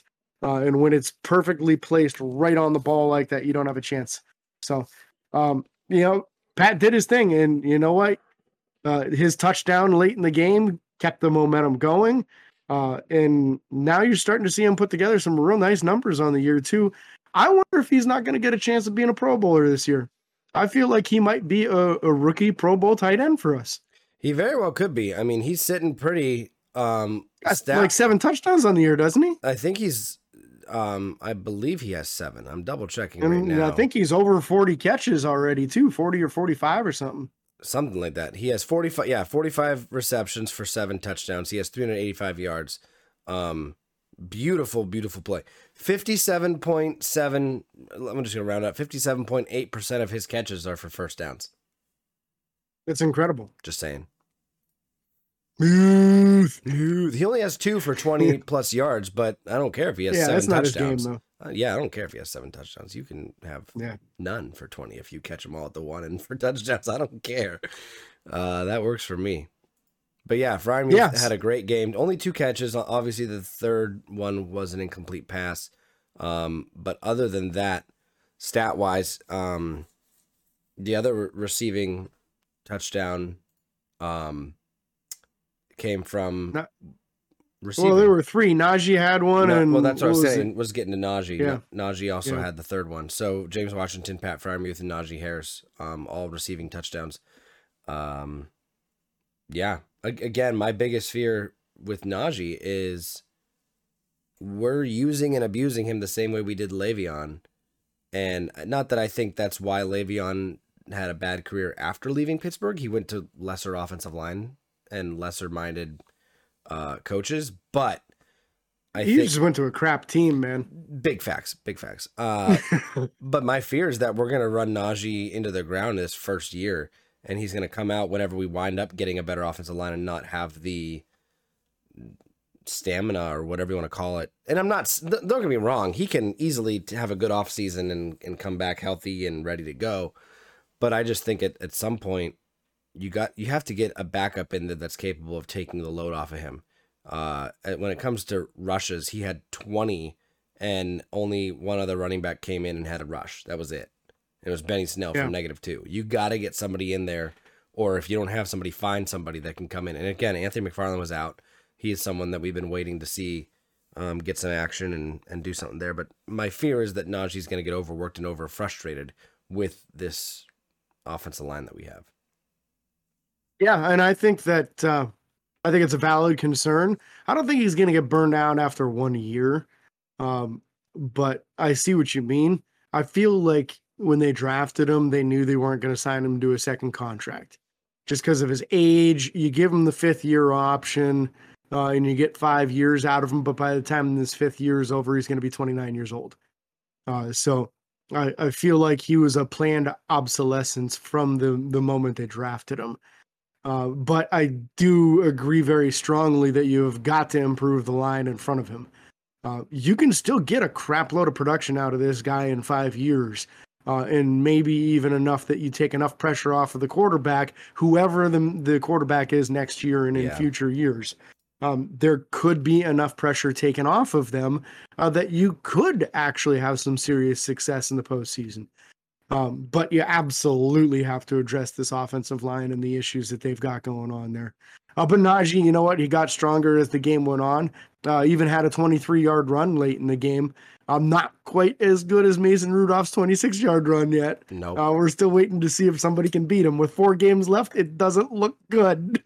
Speaker 1: Uh, and when it's perfectly placed right on the ball like that, you don't have a chance. So, um, you know, Pat did his thing, and you know what? Uh, his touchdown late in the game kept the momentum going. Uh, and now you're starting to see him put together some real nice numbers on the year, too. I wonder if he's not going to get a chance of being a Pro Bowler this year. I feel like he might be a, a rookie Pro Bowl tight end for us.
Speaker 2: He very well could be. I mean, he's sitting pretty um
Speaker 1: stat- like seven touchdowns on the year, doesn't he?
Speaker 2: I think he's um I believe he has seven. I'm double checking
Speaker 1: and,
Speaker 2: right now.
Speaker 1: I think he's over forty catches already too, forty or forty-five or something.
Speaker 2: Something like that. He has forty-five yeah, forty-five receptions for seven touchdowns. He has three hundred eighty-five yards. Um beautiful, beautiful play. fifty-seven point seven I'm just going to round up. fifty-seven point eight percent of his catches are for first downs.
Speaker 1: It's incredible.
Speaker 2: Just saying.
Speaker 1: Smooth.
Speaker 2: Smooth. He only has two for twenty plus yards, but I don't care if he has
Speaker 1: yeah,
Speaker 2: seven
Speaker 1: that's not
Speaker 2: touchdowns.
Speaker 1: His game, though.
Speaker 2: Uh, yeah, I don't care if he has seven touchdowns. You can have
Speaker 1: yeah.
Speaker 2: none for twenty if you catch them all at the one and for touchdowns. I don't care. Uh, that works for me. But yeah, Freiermuth yes. had a great game. Only two catches. Obviously, the third one was an incomplete pass. Um, but other than that, stat-wise, um, the other re- receiving touchdown um, came from
Speaker 1: Not,
Speaker 2: receiving.
Speaker 1: Well, there were three. Najee had one.
Speaker 2: No,
Speaker 1: and
Speaker 2: well, that's what, what I was saying.
Speaker 1: It?
Speaker 2: Was getting to Najee.
Speaker 1: Yeah.
Speaker 2: Najee also
Speaker 1: yeah.
Speaker 2: had the third one. So James Washington, Pat Freiermuth, and Najee Harris, um, all receiving touchdowns. Um, yeah. Again, my biggest fear with Najee is we're using and abusing him the same way we did Le'Veon. And not that I think that's why Le'Veon had a bad career after leaving Pittsburgh. He went to lesser offensive line and lesser-minded uh, coaches, but I
Speaker 1: he
Speaker 2: think...
Speaker 1: just went to a crap team, man.
Speaker 2: Big facts, big facts. Uh, but my fear is that we're going to run Najee into the ground this first year, and he's going to come out whenever we wind up getting a better offensive line and not have the stamina or whatever you want to call it. And I'm not, don't get me wrong, he can easily have a good offseason and, and come back healthy and ready to go. But I just think at, at some point, you got you have to get a backup in there that's capable of taking the load off of him. Uh, when it comes to rushes, he had twenty, and only one other running back came in and had a rush. That was it. It was Benny Snell yeah. from negative two. You got to get somebody in there, or if you don't have somebody, find somebody that can come in. And again, Anthony McFarland was out. He is someone that we've been waiting to see um, get some action and, and do something there. But my fear is that Najee's going to get overworked and over frustrated with this offensive line that we have.
Speaker 1: Yeah, and I think that uh, I think it's a valid concern. I don't think he's going to get burned out after one year, um, but I see what you mean. I feel like when they drafted him, they knew they weren't going to sign him to a second contract. Just because of his age, you give him the fifth year option, uh, and you get five years out of him, but by the time this fifth year is over, he's going to be twenty-nine years old. Uh, so I, I feel like he was a planned obsolescence from the, the moment they drafted him. Uh, but I do agree very strongly that you have got to improve the line in front of him. Uh, you can still get a crap load of production out of this guy in five years, uh, and maybe even enough that you take enough pressure off of the quarterback, whoever the, the quarterback is next year and in
Speaker 2: yeah.
Speaker 1: future years. Um, there could be enough pressure taken off of them uh, that you could actually have some serious success in the postseason. Um, but you absolutely have to address this offensive line and the issues that they've got going on there. Uh, but Najee, you know what? He got stronger as the game went on. Uh, even had a twenty-three yard run late in the game. Um, not quite as good as Mason Rudolph's twenty-six yard run yet.
Speaker 2: No,
Speaker 1: uh, we're still waiting to see if somebody can beat him. With four games left, it doesn't look good.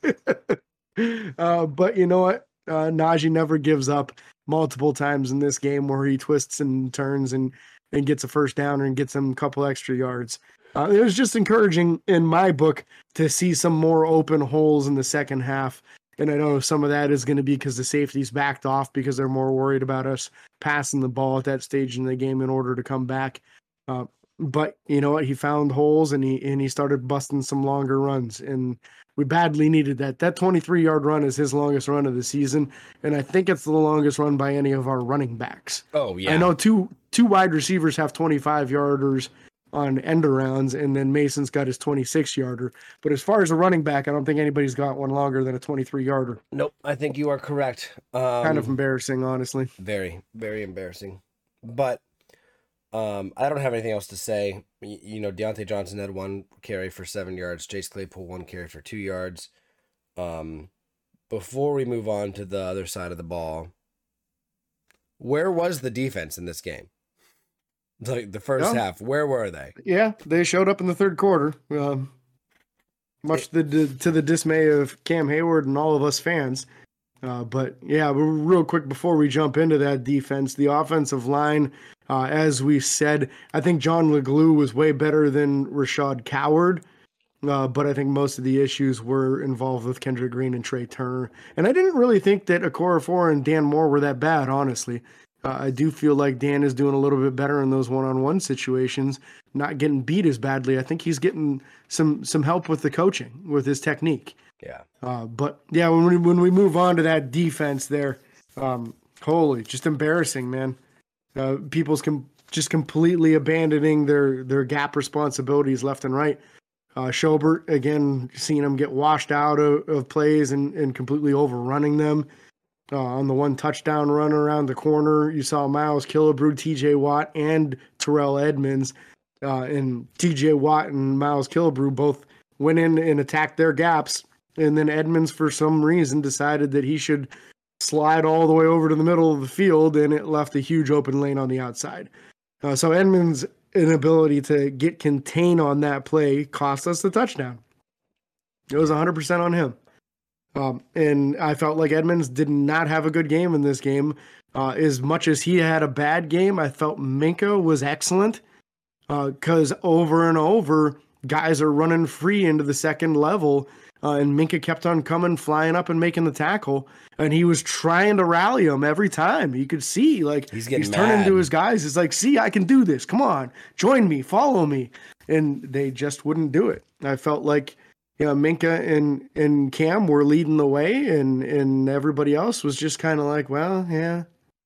Speaker 1: uh, but you know what? Uh, Najee never gives up. Multiple times in this game where he twists and turns and and gets a first down and gets him a couple extra yards. Uh, it was just encouraging in my book to see some more open holes in the second half. And I know some of that is going to be because the safeties backed off because they're more worried about us passing the ball at that stage in the game in order to come back. Uh, but you know what? He found holes and he, and he started busting some longer runs, and we badly needed that. That twenty-three yard run is his longest run of the season. And I think it's the longest run by any of our running backs.
Speaker 2: Oh yeah.
Speaker 1: I know two, two wide receivers have twenty-five yarders on end arounds, and then Mason's got his twenty-six yarder. But as far as a running back, I don't think anybody's got one longer than a twenty-three yarder.
Speaker 2: Nope, I think you are correct. Um,
Speaker 1: Kind of embarrassing, honestly.
Speaker 2: Very, very embarrassing. But um, I don't have anything else to say. You, you know, Deontay Johnson had one carry for seven yards. Chase Claypool one carry for two yards. Um, before we move on to the other side of the ball, where was the defense in this game? Like the first
Speaker 1: Yeah.
Speaker 2: half, where were they?
Speaker 1: Yeah, they showed up in the third quarter, um, much to the, to the dismay of Cam Hayward and all of us fans. Uh, but yeah, real quick before we jump into that defense, the offensive line, uh, as we said, I think John LeGlue was way better than Rashad Coward. Uh, but I think most of the issues were involved with Kendrick Green and Trey Turner. And I didn't really think that Okorafor and Dan Moore were that bad, honestly. Uh, I do feel like Dan is doing a little bit better in those one-on-one situations, not getting beat as badly. I think he's getting some some help with the coaching, with his technique.
Speaker 2: Yeah.
Speaker 1: Uh, but yeah, when we when we move on to that defense there, um, holy, just embarrassing, man. Uh, people's com- just completely abandoning their their gap responsibilities left and right. Uh, Schobert, again, seeing him get washed out of, of plays and, and completely overrunning them. Uh, on the one touchdown run around the corner, you saw Miles Killebrew, T J Watt, and Terrell Edmonds. Uh, and T J Watt and Miles Killebrew both went in and attacked their gaps. And then Edmonds, for some reason, decided that he should slide all the way over to the middle of the field, and it left a huge open lane on the outside. Uh, so Edmonds' inability to get contained on that play cost us the touchdown. It was one hundred percent on him. Um, and I felt like Edmonds did not have a good game in this game. Uh, as much as he had a bad game, I felt Minka was excellent because uh, over and over, guys are running free into the second level. Uh, and Minka kept on coming, flying up and making the tackle. And he was trying to rally them every time. You could see, like,
Speaker 2: he's,
Speaker 1: he's
Speaker 2: mad.
Speaker 1: turning to his guys. It's like, see, I can do this. Come on, join me, follow me. And they just wouldn't do it. I felt like, you know, Minka and, and Cam were leading the way, and, and everybody else was just kind of like, well, yeah,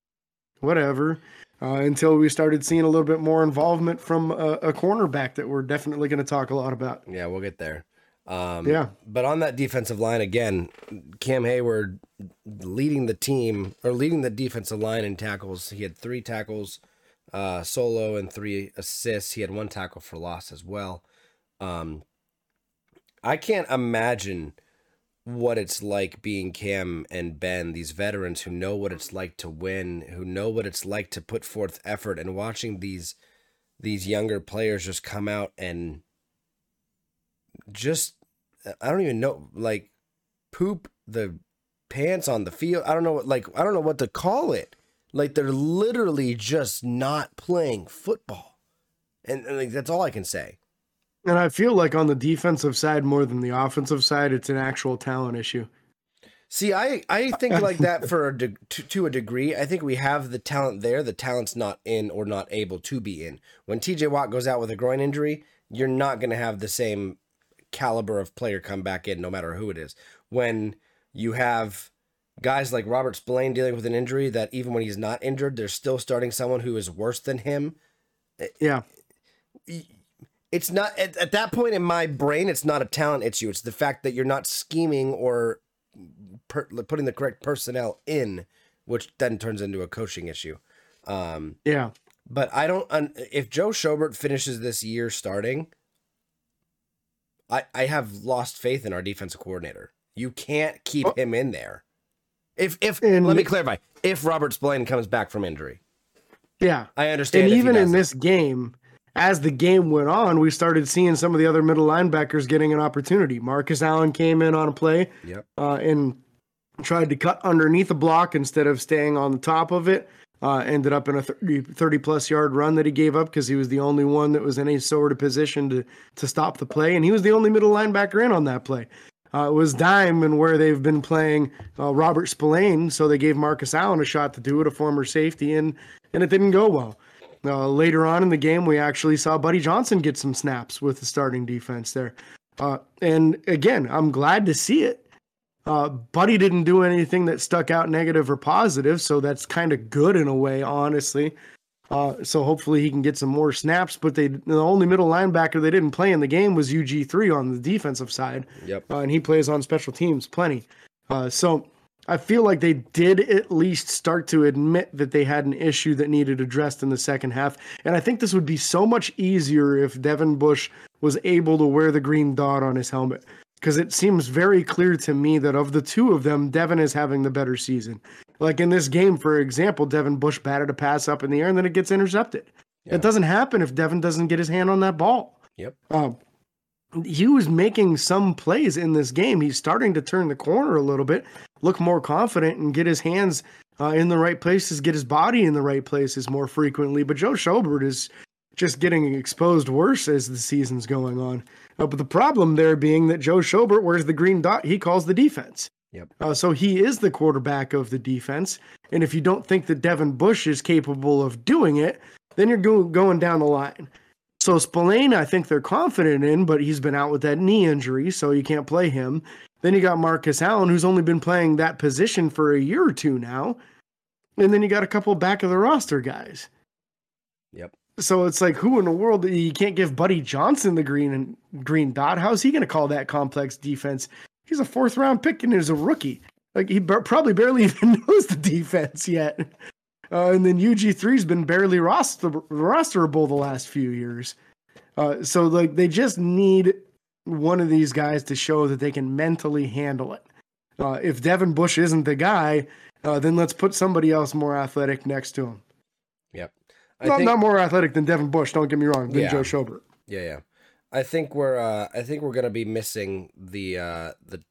Speaker 1: whatever. Uh, until we started seeing a little bit more involvement from a, a cornerback that we're definitely going to talk a lot about.
Speaker 2: Yeah, we'll get there. Um,
Speaker 1: yeah.
Speaker 2: But on that defensive line, again, Cam Hayward leading the team, or leading the defensive line in tackles. He had three tackles uh, solo and three assists. He had one tackle for loss as well. Um, I can't imagine what it's like being Cam and Ben, these veterans who know what it's like to win, who know what it's like to put forth effort, and watching these these younger players just come out and just, I don't even know, like, poop the pants on the field. I don't know what, like, I don't know what to call it. Like, they're literally just not playing football. And, and like, that's all I can say.
Speaker 1: And I feel like on the defensive side more than the offensive side, it's an actual talent issue.
Speaker 2: See, I, I think like that for a de- to, to a degree. I think we have the talent there. The talent's not in or not able to be in. When T J Watt goes out with a groin injury, you're not going to have the same caliber of player come back in, no matter who it is. When you have guys like Robert Spillane dealing with an injury that even when he's not injured, they're still starting someone who is worse than him.
Speaker 1: Yeah.
Speaker 2: It's not, at, at that point in my brain, it's not a talent issue. It's the fact that you're not scheming or per, putting the correct personnel in, which then turns into a coaching issue. Um,
Speaker 1: yeah.
Speaker 2: But I don't, if Joe Schobert finishes this year starting, I, I have lost faith in our defensive coordinator. You can't keep oh. him in there. If, if and let me clarify, if Robert Spillane comes back from injury.
Speaker 1: Yeah.
Speaker 2: I understand.
Speaker 1: And even in this game, as the game went on, we started seeing some of the other middle linebackers getting an opportunity. Marcus Allen came in on a play
Speaker 2: yep.
Speaker 1: uh, and tried to cut underneath the block instead of staying on the top of it. Uh, ended up in a thirty plus yard run that he gave up because he was the only one that was in any sort of position to, to stop the play. And he was the only middle linebacker in on that play. Uh, it was dime and where they've been playing uh, Robert Spillane. So they gave Marcus Allen a shot to do it, a former safety, and, and it didn't go well. Uh, later on in the game, we actually saw Buddy Johnson get some snaps with the starting defense there. Uh, and again, I'm glad to see it. Uh, Buddy didn't do anything that stuck out negative or positive, so that's kind of good in a way, honestly. Uh, so hopefully he can get some more snaps. But they the only middle linebacker they didn't play in the game was U G three on the defensive side.
Speaker 2: Yep.
Speaker 1: Uh, and he plays on special teams plenty. Uh, so I feel like they did at least start to admit that they had an issue that needed addressed in the second half. And I think this would be so much easier if Devin Bush was able to wear the green dot on his helmet. Because it seems very clear to me that of the two of them, Devin is having the better season. Like in this game, for example, Devin Bush batted a pass up in the air and then it gets intercepted.
Speaker 2: Yeah.
Speaker 1: It doesn't happen if Devin doesn't get his hand on that ball.
Speaker 2: Yep.
Speaker 1: Um, he was making some plays in this game. He's starting to turn the corner a little bit, look more confident, and get his hands uh, in the right places, get his body in the right places more frequently. But Joe Schobert is just getting exposed worse as the season's going on. Uh, but the problem there being that Joe Schobert wears the green dot. He calls the defense.
Speaker 2: Yep.
Speaker 1: Uh, so he is the quarterback of the defense. And if you don't think that Devin Bush is capable of doing it, then you're go- going down the line. So Spillane, I think they're confident in, but he's been out with that knee injury, so you can't play him. Then you got Marcus Allen, who's only been playing that position for a year or two now. And then you got a couple back of the roster guys.
Speaker 2: Yep.
Speaker 1: So it's like, who in the world? You can't give Buddy Johnson the green and green dot. How's he going to call that complex defense? He's a fourth round pick and is a rookie. Like he b- probably barely even knows the defense yet. Uh, and then U G three's been barely roster- rosterable the last few years. Uh, so like they just need one of these guys to show that they can mentally handle it. Uh, if Devin Bush isn't the guy, uh, then let's put somebody else more athletic next to him.
Speaker 2: Yep. I
Speaker 1: Not,
Speaker 2: think,
Speaker 1: not more athletic than Devin Bush, don't get me wrong, than
Speaker 2: Yeah.
Speaker 1: Joe Schobert.
Speaker 2: Yeah, yeah. I think we're uh I think we're gonna be missing the uh the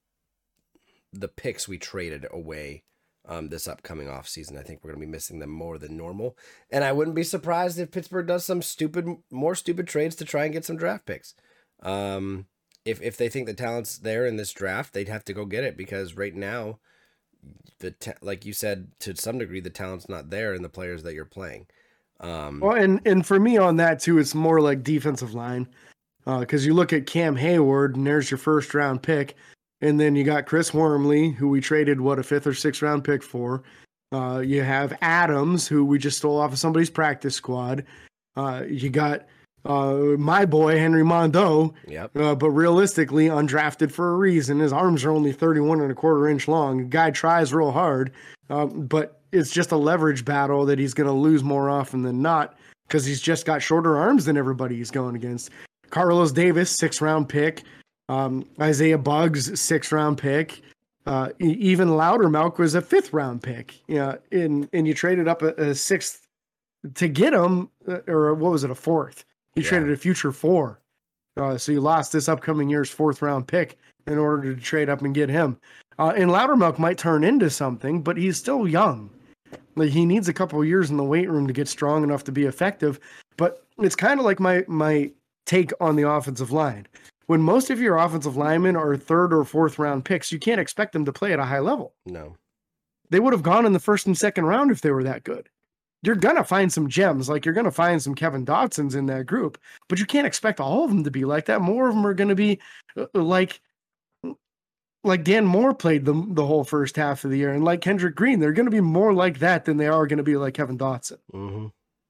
Speaker 2: the picks we traded away um this upcoming off season. I think we're gonna be missing them more than normal. And I wouldn't be surprised if Pittsburgh does some stupid more stupid trades to try and get some draft picks. Um if if they think the talent's there in this draft, they'd have to go get it because right now the ta- like you said, to some degree the talent's not there in the players that you're playing. Um
Speaker 1: Well, and, and for me on that too, it's more like defensive line. Because you look at Cam Hayward, and there's your first round pick. And then you got Chris Wormley, who we traded, what, a fifth or sixth round pick for. Uh, you have Adams, who we just stole off of somebody's practice squad. Uh, you got uh, my boy, Henry Mondeau.
Speaker 2: Yep.
Speaker 1: Uh, but realistically, undrafted for a reason. His arms are only thirty-one and a quarter inch long. The guy tries real hard. Um, but it's just a leverage battle that he's going to lose more often than not because he's just got shorter arms than everybody he's going against. Carlos Davis, sixth round pick. Um, Isaiah Buggs, sixth round pick. Uh, e- even Loudermilk was a fifth round pick. Yeah, and and you traded up a, a sixth to get him, uh, or what was it, a fourth? You
Speaker 2: Yeah.
Speaker 1: traded a future four. Uh, so you lost this upcoming year's fourth round pick in order to trade up and get him. Uh, and Loudermilk might turn into something, but he's still young. Like he needs a couple of years in the weight room to get strong enough to be effective. But it's kind of like my my take on the offensive line. When most of your offensive linemen are third or fourth round picks, you can't expect them to play at a high level.
Speaker 2: No.
Speaker 1: They would have gone in the first and second round if they were that good. You're going to find some gems, like you're going to find some Kevin Dotsons in that group, but you can't expect all of them to be like that. More of them are going to be uh, like like Dan Moore played the, the whole first half of the year, and like Kendrick Green, they're going to be more like that than they are going to be like Kevin Dotson.
Speaker 2: Mm-hmm.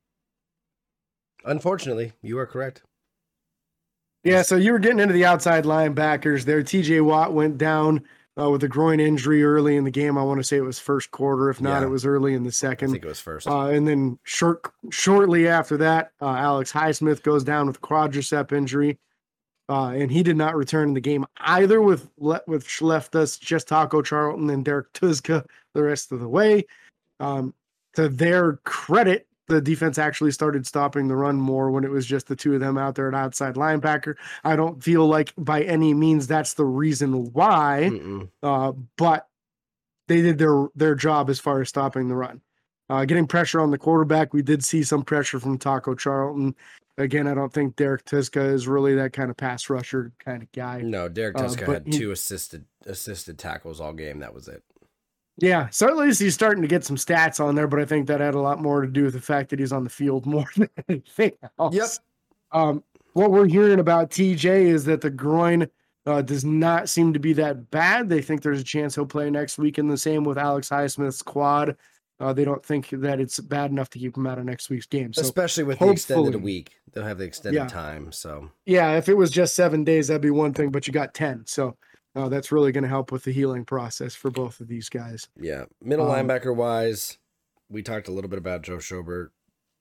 Speaker 2: Unfortunately, you are correct.
Speaker 1: Yeah, so you were getting into the outside linebackers there. T J Watt went down uh, with a groin injury early in the game. I want to say it was first quarter. If not,
Speaker 2: Yeah.
Speaker 1: it was early in the
Speaker 2: I
Speaker 1: second.
Speaker 2: think it was first.
Speaker 1: Uh, and then short, shortly after that, uh, Alex Highsmith goes down with quadricep injury. Uh, and he did not return in the game either, with le- which left us just Taco Charlton and Derek Tuzka the rest of the way. Um, to their credit, the defense actually started stopping the run more when it was just the two of them out there at outside linebacker. I don't feel like by any means that's the reason why,
Speaker 2: Mm-mm.
Speaker 1: uh, but they did their their job as far as stopping the run. Uh, getting pressure on the quarterback, we did see some pressure from Taco Charlton. Again, I don't think Derek Tuzka is really that kind of pass rusher kind of guy.
Speaker 2: No, Derek
Speaker 1: Uh,
Speaker 2: Tuska
Speaker 1: but
Speaker 2: had
Speaker 1: he-
Speaker 2: two assisted assisted tackles all game. That was it.
Speaker 1: Yeah, so at least he's starting to get some stats on there, but I think that had a lot more to do with the fact that he's on the field more than anything else.
Speaker 2: Yep.
Speaker 1: Um, what we're hearing about T J is that the groin uh, does not seem to be that bad. They think there's a chance he'll play next week, and the same with Alex Highsmith's quad. uh, they don't think that it's bad enough to keep him out of next week's game. So
Speaker 2: especially with the extended
Speaker 1: hopefully-
Speaker 2: week, they'll have the extended
Speaker 1: Yeah.
Speaker 2: time. So
Speaker 1: Yeah, if it was just seven days, that'd be one thing, but you got ten. So uh, that's really going to help with the healing process for both of these guys.
Speaker 2: yeah, middle
Speaker 1: Um,
Speaker 2: linebacker wise, we talked a little bit about Joe Schobert,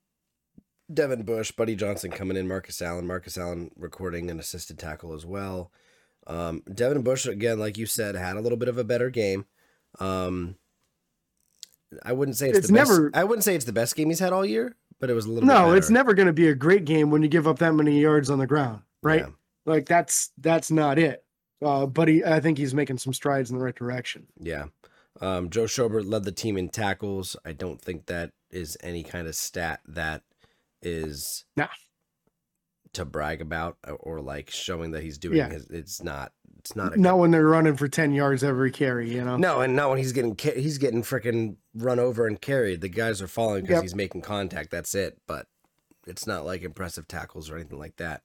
Speaker 2: Devin Bush, Buddy Johnson coming in, Marcus Allen, Marcus Allen recording an assisted tackle as well. Um, Devin Bush, again, like you said, had a little bit of a better game. Um, I wouldn't say it's,
Speaker 1: It's
Speaker 2: the best.
Speaker 1: never-
Speaker 2: I wouldn't say it's the best game he's had all year, but it was a little. bit
Speaker 1: No,
Speaker 2: better.
Speaker 1: it's never going to be a great game when you give up that many yards on the ground, right?
Speaker 2: Yeah.
Speaker 1: Like that's that's not it. Uh, but he, I think he's making some strides in the right direction.
Speaker 2: Yeah. Um, Joe Schobert led the team in tackles. I don't think that is any kind of stat that is
Speaker 1: Nah.
Speaker 2: to brag about or, or like showing that he's doing
Speaker 1: Yeah.
Speaker 2: his, it's not, it's not a
Speaker 1: Not when they're running for ten yards every carry, you know?
Speaker 2: no, and not when he's getting, ca- he's getting freaking run over and carried. The guys are falling because
Speaker 1: Yep.
Speaker 2: he's making contact. That's it. But it's not like impressive tackles or anything like that.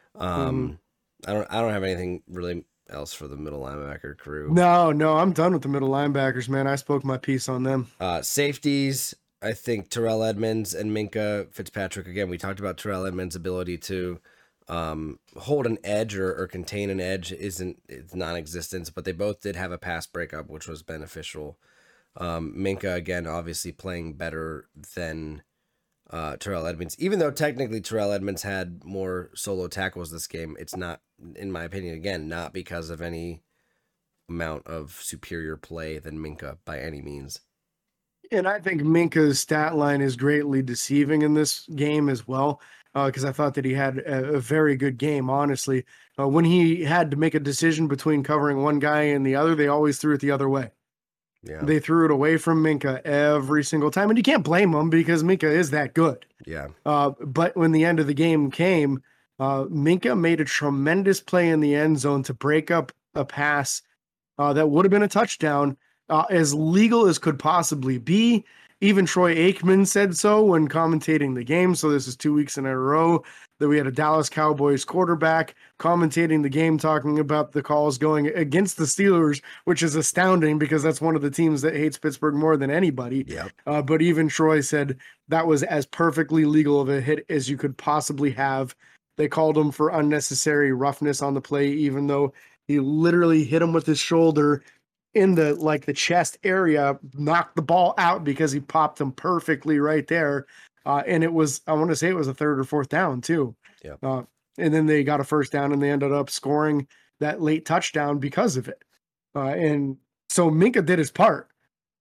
Speaker 2: Um,
Speaker 1: Mm-hmm.
Speaker 2: I don't, I don't have anything really else for the middle linebacker crew.
Speaker 1: No, no, I'm done with the middle linebackers, man. I spoke my piece on them.
Speaker 2: Uh, safeties, I think Terrell Edmonds and Minka Fitzpatrick. Again, we talked about Terrell Edmonds' ability to um, hold an edge or, or contain an edge isn't it's non-existent, but they both did have a pass breakup, which was beneficial. Um, Minka, again, obviously playing better than uh, Terrell Edmonds. Even though technically Terrell Edmonds had more solo tackles this game, it's not, in my opinion, again, not because of any amount of superior play than Minka by any means.
Speaker 1: And I think Minka's stat line is greatly deceiving in this game as well, because I thought that he had a, a very good game, honestly. Uh, when he had to make a decision between covering one guy and the other, they always threw it the other way.
Speaker 2: Yeah.
Speaker 1: They threw it away from Minka every single time. And you can't blame them because Minka is that good.
Speaker 2: Yeah.
Speaker 1: Uh, but when the end of the game came, uh, Minka made a tremendous play in the end zone to break up a pass uh, that would have been a touchdown, uh, as legal as could possibly be. Even Troy Aikman said so when commentating the game. So this is two weeks in a row that we had a Dallas Cowboys quarterback commentating the game, talking about the calls going against the Steelers, which is astounding because that's one of the teams that hates Pittsburgh more than anybody.
Speaker 2: Yeah.
Speaker 1: Uh, but even Troy said that was as perfectly legal of a hit as you could possibly have. They called him for unnecessary roughness on the play, even though he literally hit him with his shoulder in the like the chest area, knocked the ball out because he popped him perfectly right there. Uh, and it was, I want to say it was a third or fourth down too.
Speaker 2: Yeah.
Speaker 1: Uh, and then they got a first down and they ended up scoring that late touchdown because of it. Uh, and so Minka did his part.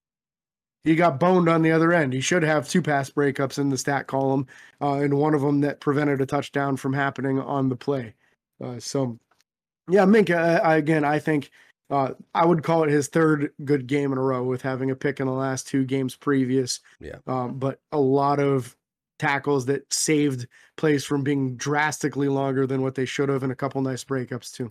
Speaker 1: He got boned on the other end. He should have two pass breakups in the stat column, uh, and one of them that prevented a touchdown from happening on the play. Uh, so, yeah, Minka, I, again, I think uh, I would call it his third good game in a row with having a pick in the last two games previous.
Speaker 2: Yeah.
Speaker 1: Um, but a lot of tackles that saved plays from being drastically longer than what they should have, and a couple nice breakups too.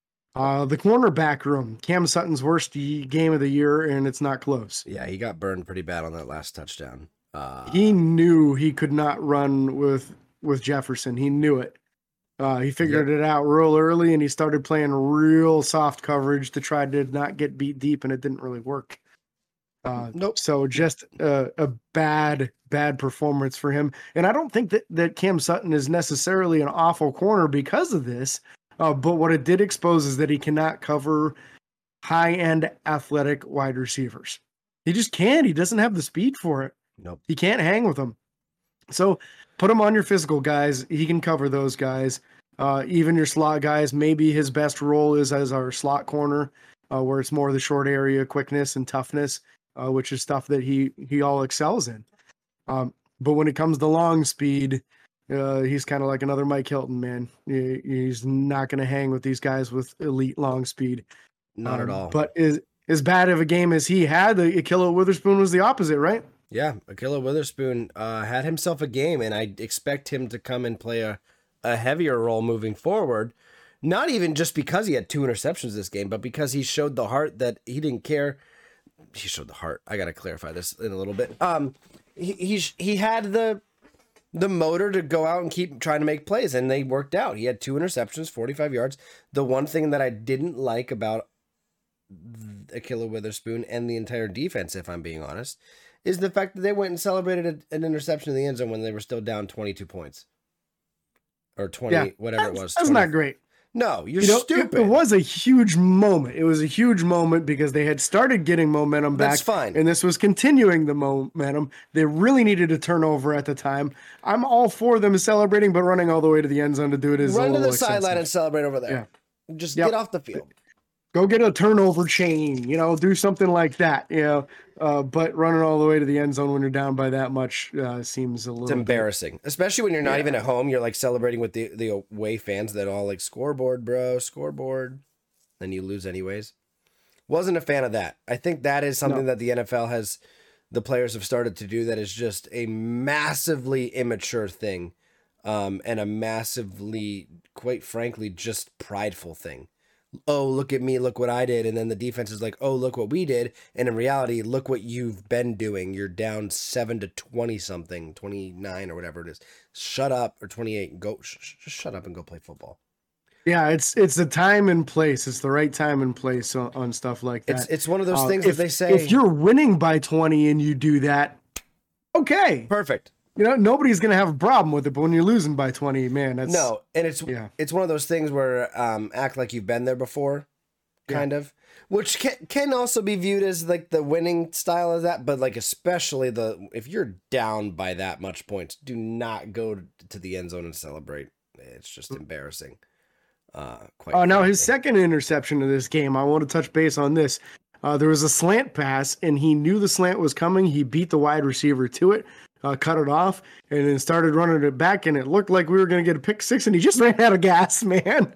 Speaker 1: Uh, the cornerback room, Cam Sutton's worst y- game of the year, and it's not close.
Speaker 2: Yeah, he got burned pretty bad on that last touchdown. Uh,
Speaker 1: He knew he could not run with with Jefferson. He knew it. Uh, he figured it out real early, and he started playing real soft coverage to try to not get beat deep, and it didn't really work. Uh,
Speaker 2: Nope.
Speaker 1: So just a, a bad, bad performance for him. And I don't think that, that Cam Sutton is necessarily an awful corner because of this. Uh, but what it did expose is that he cannot cover high-end athletic wide receivers. He just can't. He doesn't have the speed for it.
Speaker 2: Nope.
Speaker 1: He can't hang with them. So put him on your physical guys. He can cover those guys. Uh, even your slot guys, maybe his best role is as our slot corner, uh, where it's more the short area quickness and toughness, uh, which is stuff that he he all excels in. Um, but when it comes to long speed, uh, he's kind of like another Mike Hilton, man. He, he's not going to hang with these guys with elite long speed.
Speaker 2: Not
Speaker 1: Um,
Speaker 2: at all.
Speaker 1: But as, as bad of a game as he had, the Akilla Witherspoon was the opposite, right?
Speaker 2: Yeah, Akilla Witherspoon uh, had himself a game, and I expect him to come and play a, a heavier role moving forward. Not even just because he had two interceptions this game, but because he showed the heart that he didn't care. He showed the heart. I got to clarify this in a little bit. Um, he he he had the the motor to go out and keep trying to make plays, and they worked out. He had two interceptions, forty-five yards. The one thing that I didn't like about Akilla Witherspoon and the entire defense, if I'm being honest, is the fact that they went and celebrated a, an interception in the end zone when they were still down twenty-two points. Or twenty,
Speaker 1: Yeah,
Speaker 2: whatever it
Speaker 1: that's,
Speaker 2: was.
Speaker 1: That's
Speaker 2: twenty.
Speaker 1: not great.
Speaker 2: No, you're
Speaker 1: You know,
Speaker 2: stupid.
Speaker 1: It, it was a huge moment. It was a huge moment because they had started getting momentum back.
Speaker 2: That's fine.
Speaker 1: And this was continuing the momentum. They really needed a turnover at the time. I'm all for them celebrating, but running all the way to the end zone to do it is
Speaker 2: Run
Speaker 1: a
Speaker 2: to
Speaker 1: little
Speaker 2: the sideline
Speaker 1: excessive.
Speaker 2: and celebrate over there.
Speaker 1: Yeah.
Speaker 2: Just
Speaker 1: Yep.
Speaker 2: get off the field.
Speaker 1: Go get a turnover chain, you know, do something like that, you know. Uh, but running all the way to the end zone when you're down by that much uh, seems a little
Speaker 2: It's embarrassing, especially when you're not
Speaker 1: Yeah.
Speaker 2: even at home. You're like celebrating with the, the away fans that all like scoreboard, bro, scoreboard. Then you lose anyways. Wasn't a fan of that. I think that is something
Speaker 1: No.
Speaker 2: that the N F L has, the players have started to do that is just a massively immature thing, um, and a massively, quite frankly, just prideful thing. Oh, look at me, look what I did. And then the defense is like, oh, look what we did. And in reality, look what you've been doing. You're down seven to twenty something, twenty-nine or whatever it is. Shut up, or twenty-eight, and go, sh- sh- just shut up and go play football.
Speaker 1: Yeah, it's it's the time and place. It's the right time and place on, on stuff like that.
Speaker 2: It's it's one of those
Speaker 1: Uh,
Speaker 2: things
Speaker 1: if,
Speaker 2: that they say.
Speaker 1: if you're winning by twenty and you do that, okay.
Speaker 2: Perfect.
Speaker 1: You know, nobody's going to have a problem with it, but when you're losing by twenty, man, that's
Speaker 2: No, and it's
Speaker 1: yeah.
Speaker 2: it's one of those things where um, act like you've been there before, kind of, which can can also be viewed as like the winning style of that, but like especially the if you're down by that much points, do not go to the end zone and celebrate. It's just embarrassing. Uh, quite
Speaker 1: Oh, now
Speaker 2: frankly.
Speaker 1: his second interception of this game, I want to touch base on this. Uh, there was a slant pass, and he knew the slant was coming. He beat the wide receiver to it, uh, cut it off, and then started running it back, and it looked like we were going to get a pick six, and he just ran out of gas, man.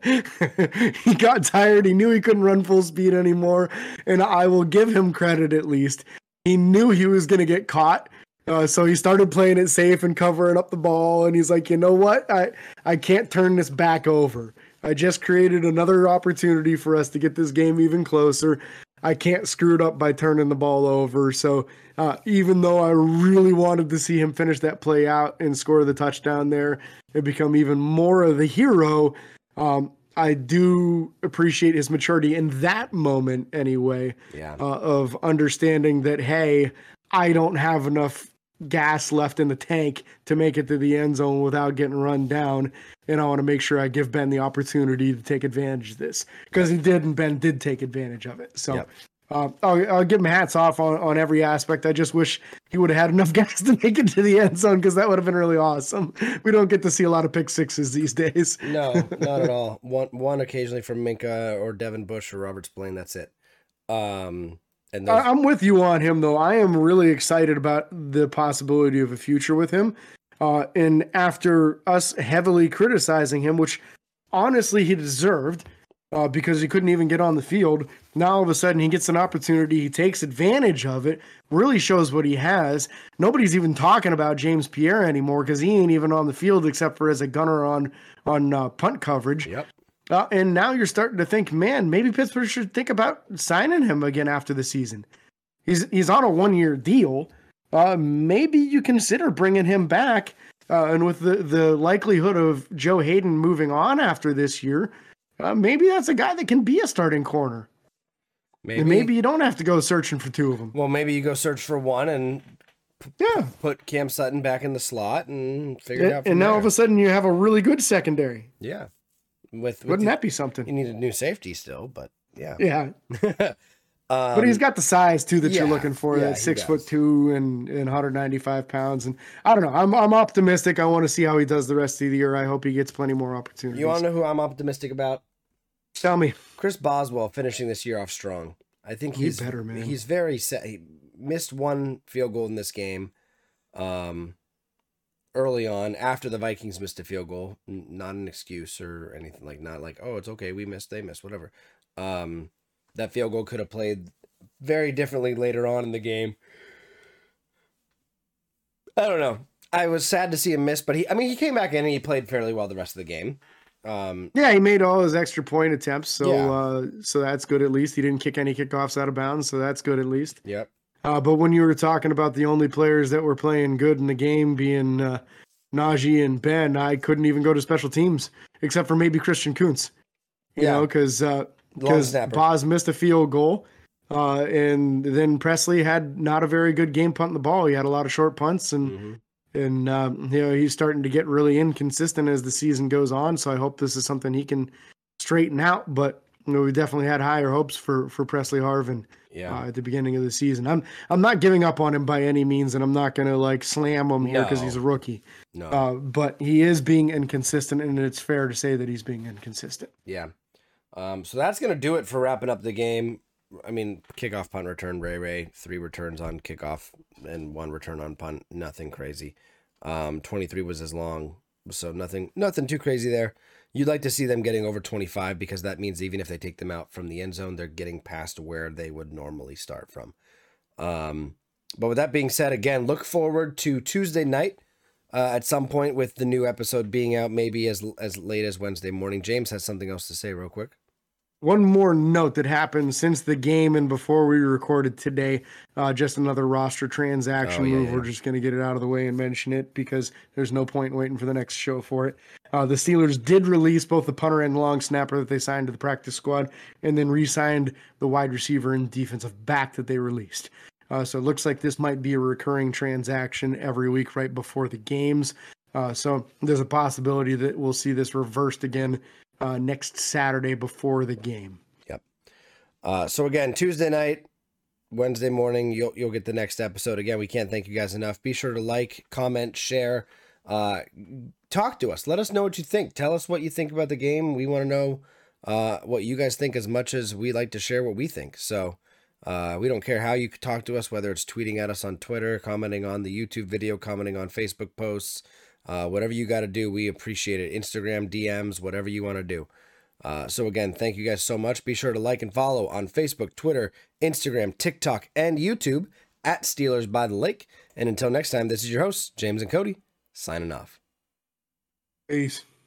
Speaker 1: He got tired. He knew he couldn't run full speed anymore, and I will give him credit at least. He knew he was going to get caught. Uh, so he started playing it safe and covering up the ball, and he's like, you know what? I, I can't turn this back over. I just created another opportunity for us to get this game even closer. I can't screw it up by turning the ball over. So uh, even though I really wanted to see him finish that play out and score the touchdown there and become even more of the hero, um, I do appreciate his maturity in that moment anyway,
Speaker 2: Yeah.
Speaker 1: uh, of understanding that, hey, I don't have enough gas left in the tank to make it to the end zone without getting run down. And I want to make sure I give Ben the opportunity to take advantage of this, because he did, and Ben did take advantage of it. So
Speaker 2: Yep.
Speaker 1: uh, I'll, I'll give him hats off on, on every aspect. I just wish he would have had enough gas to make it to the end zone, because that would have been really awesome. We don't get to see a lot of pick sixes these days.
Speaker 2: No, not at all. One one occasionally from Minka or Devin Bush or Robert Spillane. That's it. Um, and those,
Speaker 1: I- I'm with you on him, though. I am really excited about the possibility of a future with him. Uh, and after us heavily criticizing him, which honestly he deserved, uh, because he couldn't even get on the field, now all of a sudden he gets an opportunity. He takes advantage of it, really shows what he has. Nobody's even talking about James Pierre anymore, because he ain't even on the field except for as a gunner on, on uh, punt coverage.
Speaker 2: yep.
Speaker 1: Uh, and now you're starting to think, man, maybe Pittsburgh should think about signing him again after the season. He's he's on a one-year deal. Uh, maybe you consider bringing him back. Uh, and with the, the likelihood of Joe Hayden moving on after this year, uh, maybe that's a guy that can be a starting corner.
Speaker 2: Maybe,
Speaker 1: And maybe you don't have to go searching for two of them.
Speaker 2: Well, maybe you go search for one and
Speaker 1: Yeah.
Speaker 2: put Cam Sutton back in the slot and figure it
Speaker 1: And,
Speaker 2: out. From
Speaker 1: and now
Speaker 2: there.
Speaker 1: all of a sudden you have a really good secondary.
Speaker 2: yeah. With, with
Speaker 1: Wouldn't
Speaker 2: the-
Speaker 1: that be
Speaker 2: you
Speaker 1: something?
Speaker 2: need a new safety still, but yeah.
Speaker 1: Yeah.
Speaker 2: um,
Speaker 1: But he's got the size too that
Speaker 2: yeah,
Speaker 1: you're looking for.
Speaker 2: yeah,
Speaker 1: that
Speaker 2: he
Speaker 1: six
Speaker 2: does.
Speaker 1: foot two and, and one hundred ninety-five pounds. And I don't know. I'm I'm optimistic. I want to see how he does the rest of the year. I hope he gets plenty more opportunities.
Speaker 2: You want to know who I'm optimistic about?
Speaker 1: Tell me.
Speaker 2: Chris Boswell finishing this year off strong. I think
Speaker 1: He
Speaker 2: he's
Speaker 1: better, man.
Speaker 2: He's very set. He missed one field goal in this game, um, early on after the Vikings missed a field goal. N- Not an excuse or anything like. Not like, oh, it's okay, we missed, they missed, whatever. Um, that field goal could have played very differently later on in the game. I don't know. I was sad to see him miss, but he. I mean, he came back in and he played fairly well the rest of the game. Um,
Speaker 1: Yeah, he made all his extra point attempts, so
Speaker 2: Yeah.
Speaker 1: uh, so that's good at least. He didn't kick any kickoffs out of bounds, so that's good at least.
Speaker 2: yep.
Speaker 1: Uh, but when you were talking about the only players that were playing good in the game being uh, Najee and Ben, I couldn't even go to special teams except for maybe Christian Kuntz. You
Speaker 2: Yeah.
Speaker 1: know, because
Speaker 2: Long
Speaker 1: because
Speaker 2: snapper.
Speaker 1: Boz missed a field goal. Uh, and then Presley had not a very good game punting the ball. He had a lot of short punts, and
Speaker 2: Mm-hmm.
Speaker 1: and um, you know, he's starting to get really inconsistent as the season goes on. So I hope this is something he can straighten out. But you know, we definitely had higher hopes for for Presley Harvin
Speaker 2: Yeah.
Speaker 1: uh, at the beginning of the season. I'm I'm not giving up on him by any means, and I'm not going to like slam him here because
Speaker 2: No.
Speaker 1: he's a rookie.
Speaker 2: No.
Speaker 1: Uh, but he is being inconsistent, and it's fair to say that he's being inconsistent.
Speaker 2: Yeah. Um, so that's going to do it for wrapping up the game. I mean, kickoff, punt, return, Ray Ray, three returns on kickoff and one return on punt. Nothing crazy. Um, twenty-three was as long, so nothing, nothing too crazy there. You'd like to see them getting over twenty-five because that means even if they take them out from the end zone, they're getting past where they would normally start from. Um, but with that being said, again, look forward to Tuesday night uh, at some point with the new episode being out, maybe as as late as Wednesday morning. James has something else to say real quick.
Speaker 1: One more note that happened since the game and before we recorded today, uh, just another roster transaction
Speaker 2: Oh, yeah,
Speaker 1: move.
Speaker 2: yeah.
Speaker 1: We're just going to get it out of the way and mention it because there's no point in waiting for the next show for it. Uh, the Steelers did release both the punter and long snapper that they signed to the practice squad, and then re-signed the wide receiver and defensive back that they released. Uh, so it looks like this might be a recurring transaction every week right before the games. Uh, so there's a possibility that we'll see this reversed again Uh, next Saturday before the game.
Speaker 2: Yep. Uh, so again, Tuesday night, Wednesday morning, you'll you'll get the next episode. Again, we can't thank you guys enough. Be sure to like, comment, share, uh, talk to us. Let us know what you think. Tell us what you think about the game. We want to know uh, what you guys think as much as we like to share what we think. So uh, we don't care how you talk to us, whether it's tweeting at us on Twitter, commenting on the YouTube video, commenting on Facebook posts. Uh, whatever you got to do, we appreciate it. Instagram, D Ms, whatever you want to do. Uh, so again, thank you guys so much. Be sure to like and follow on Facebook, Twitter, Instagram, TikTok, and YouTube at Steelers by the Lake. And until next time, this is your host, James and Cody, signing off.
Speaker 1: Peace.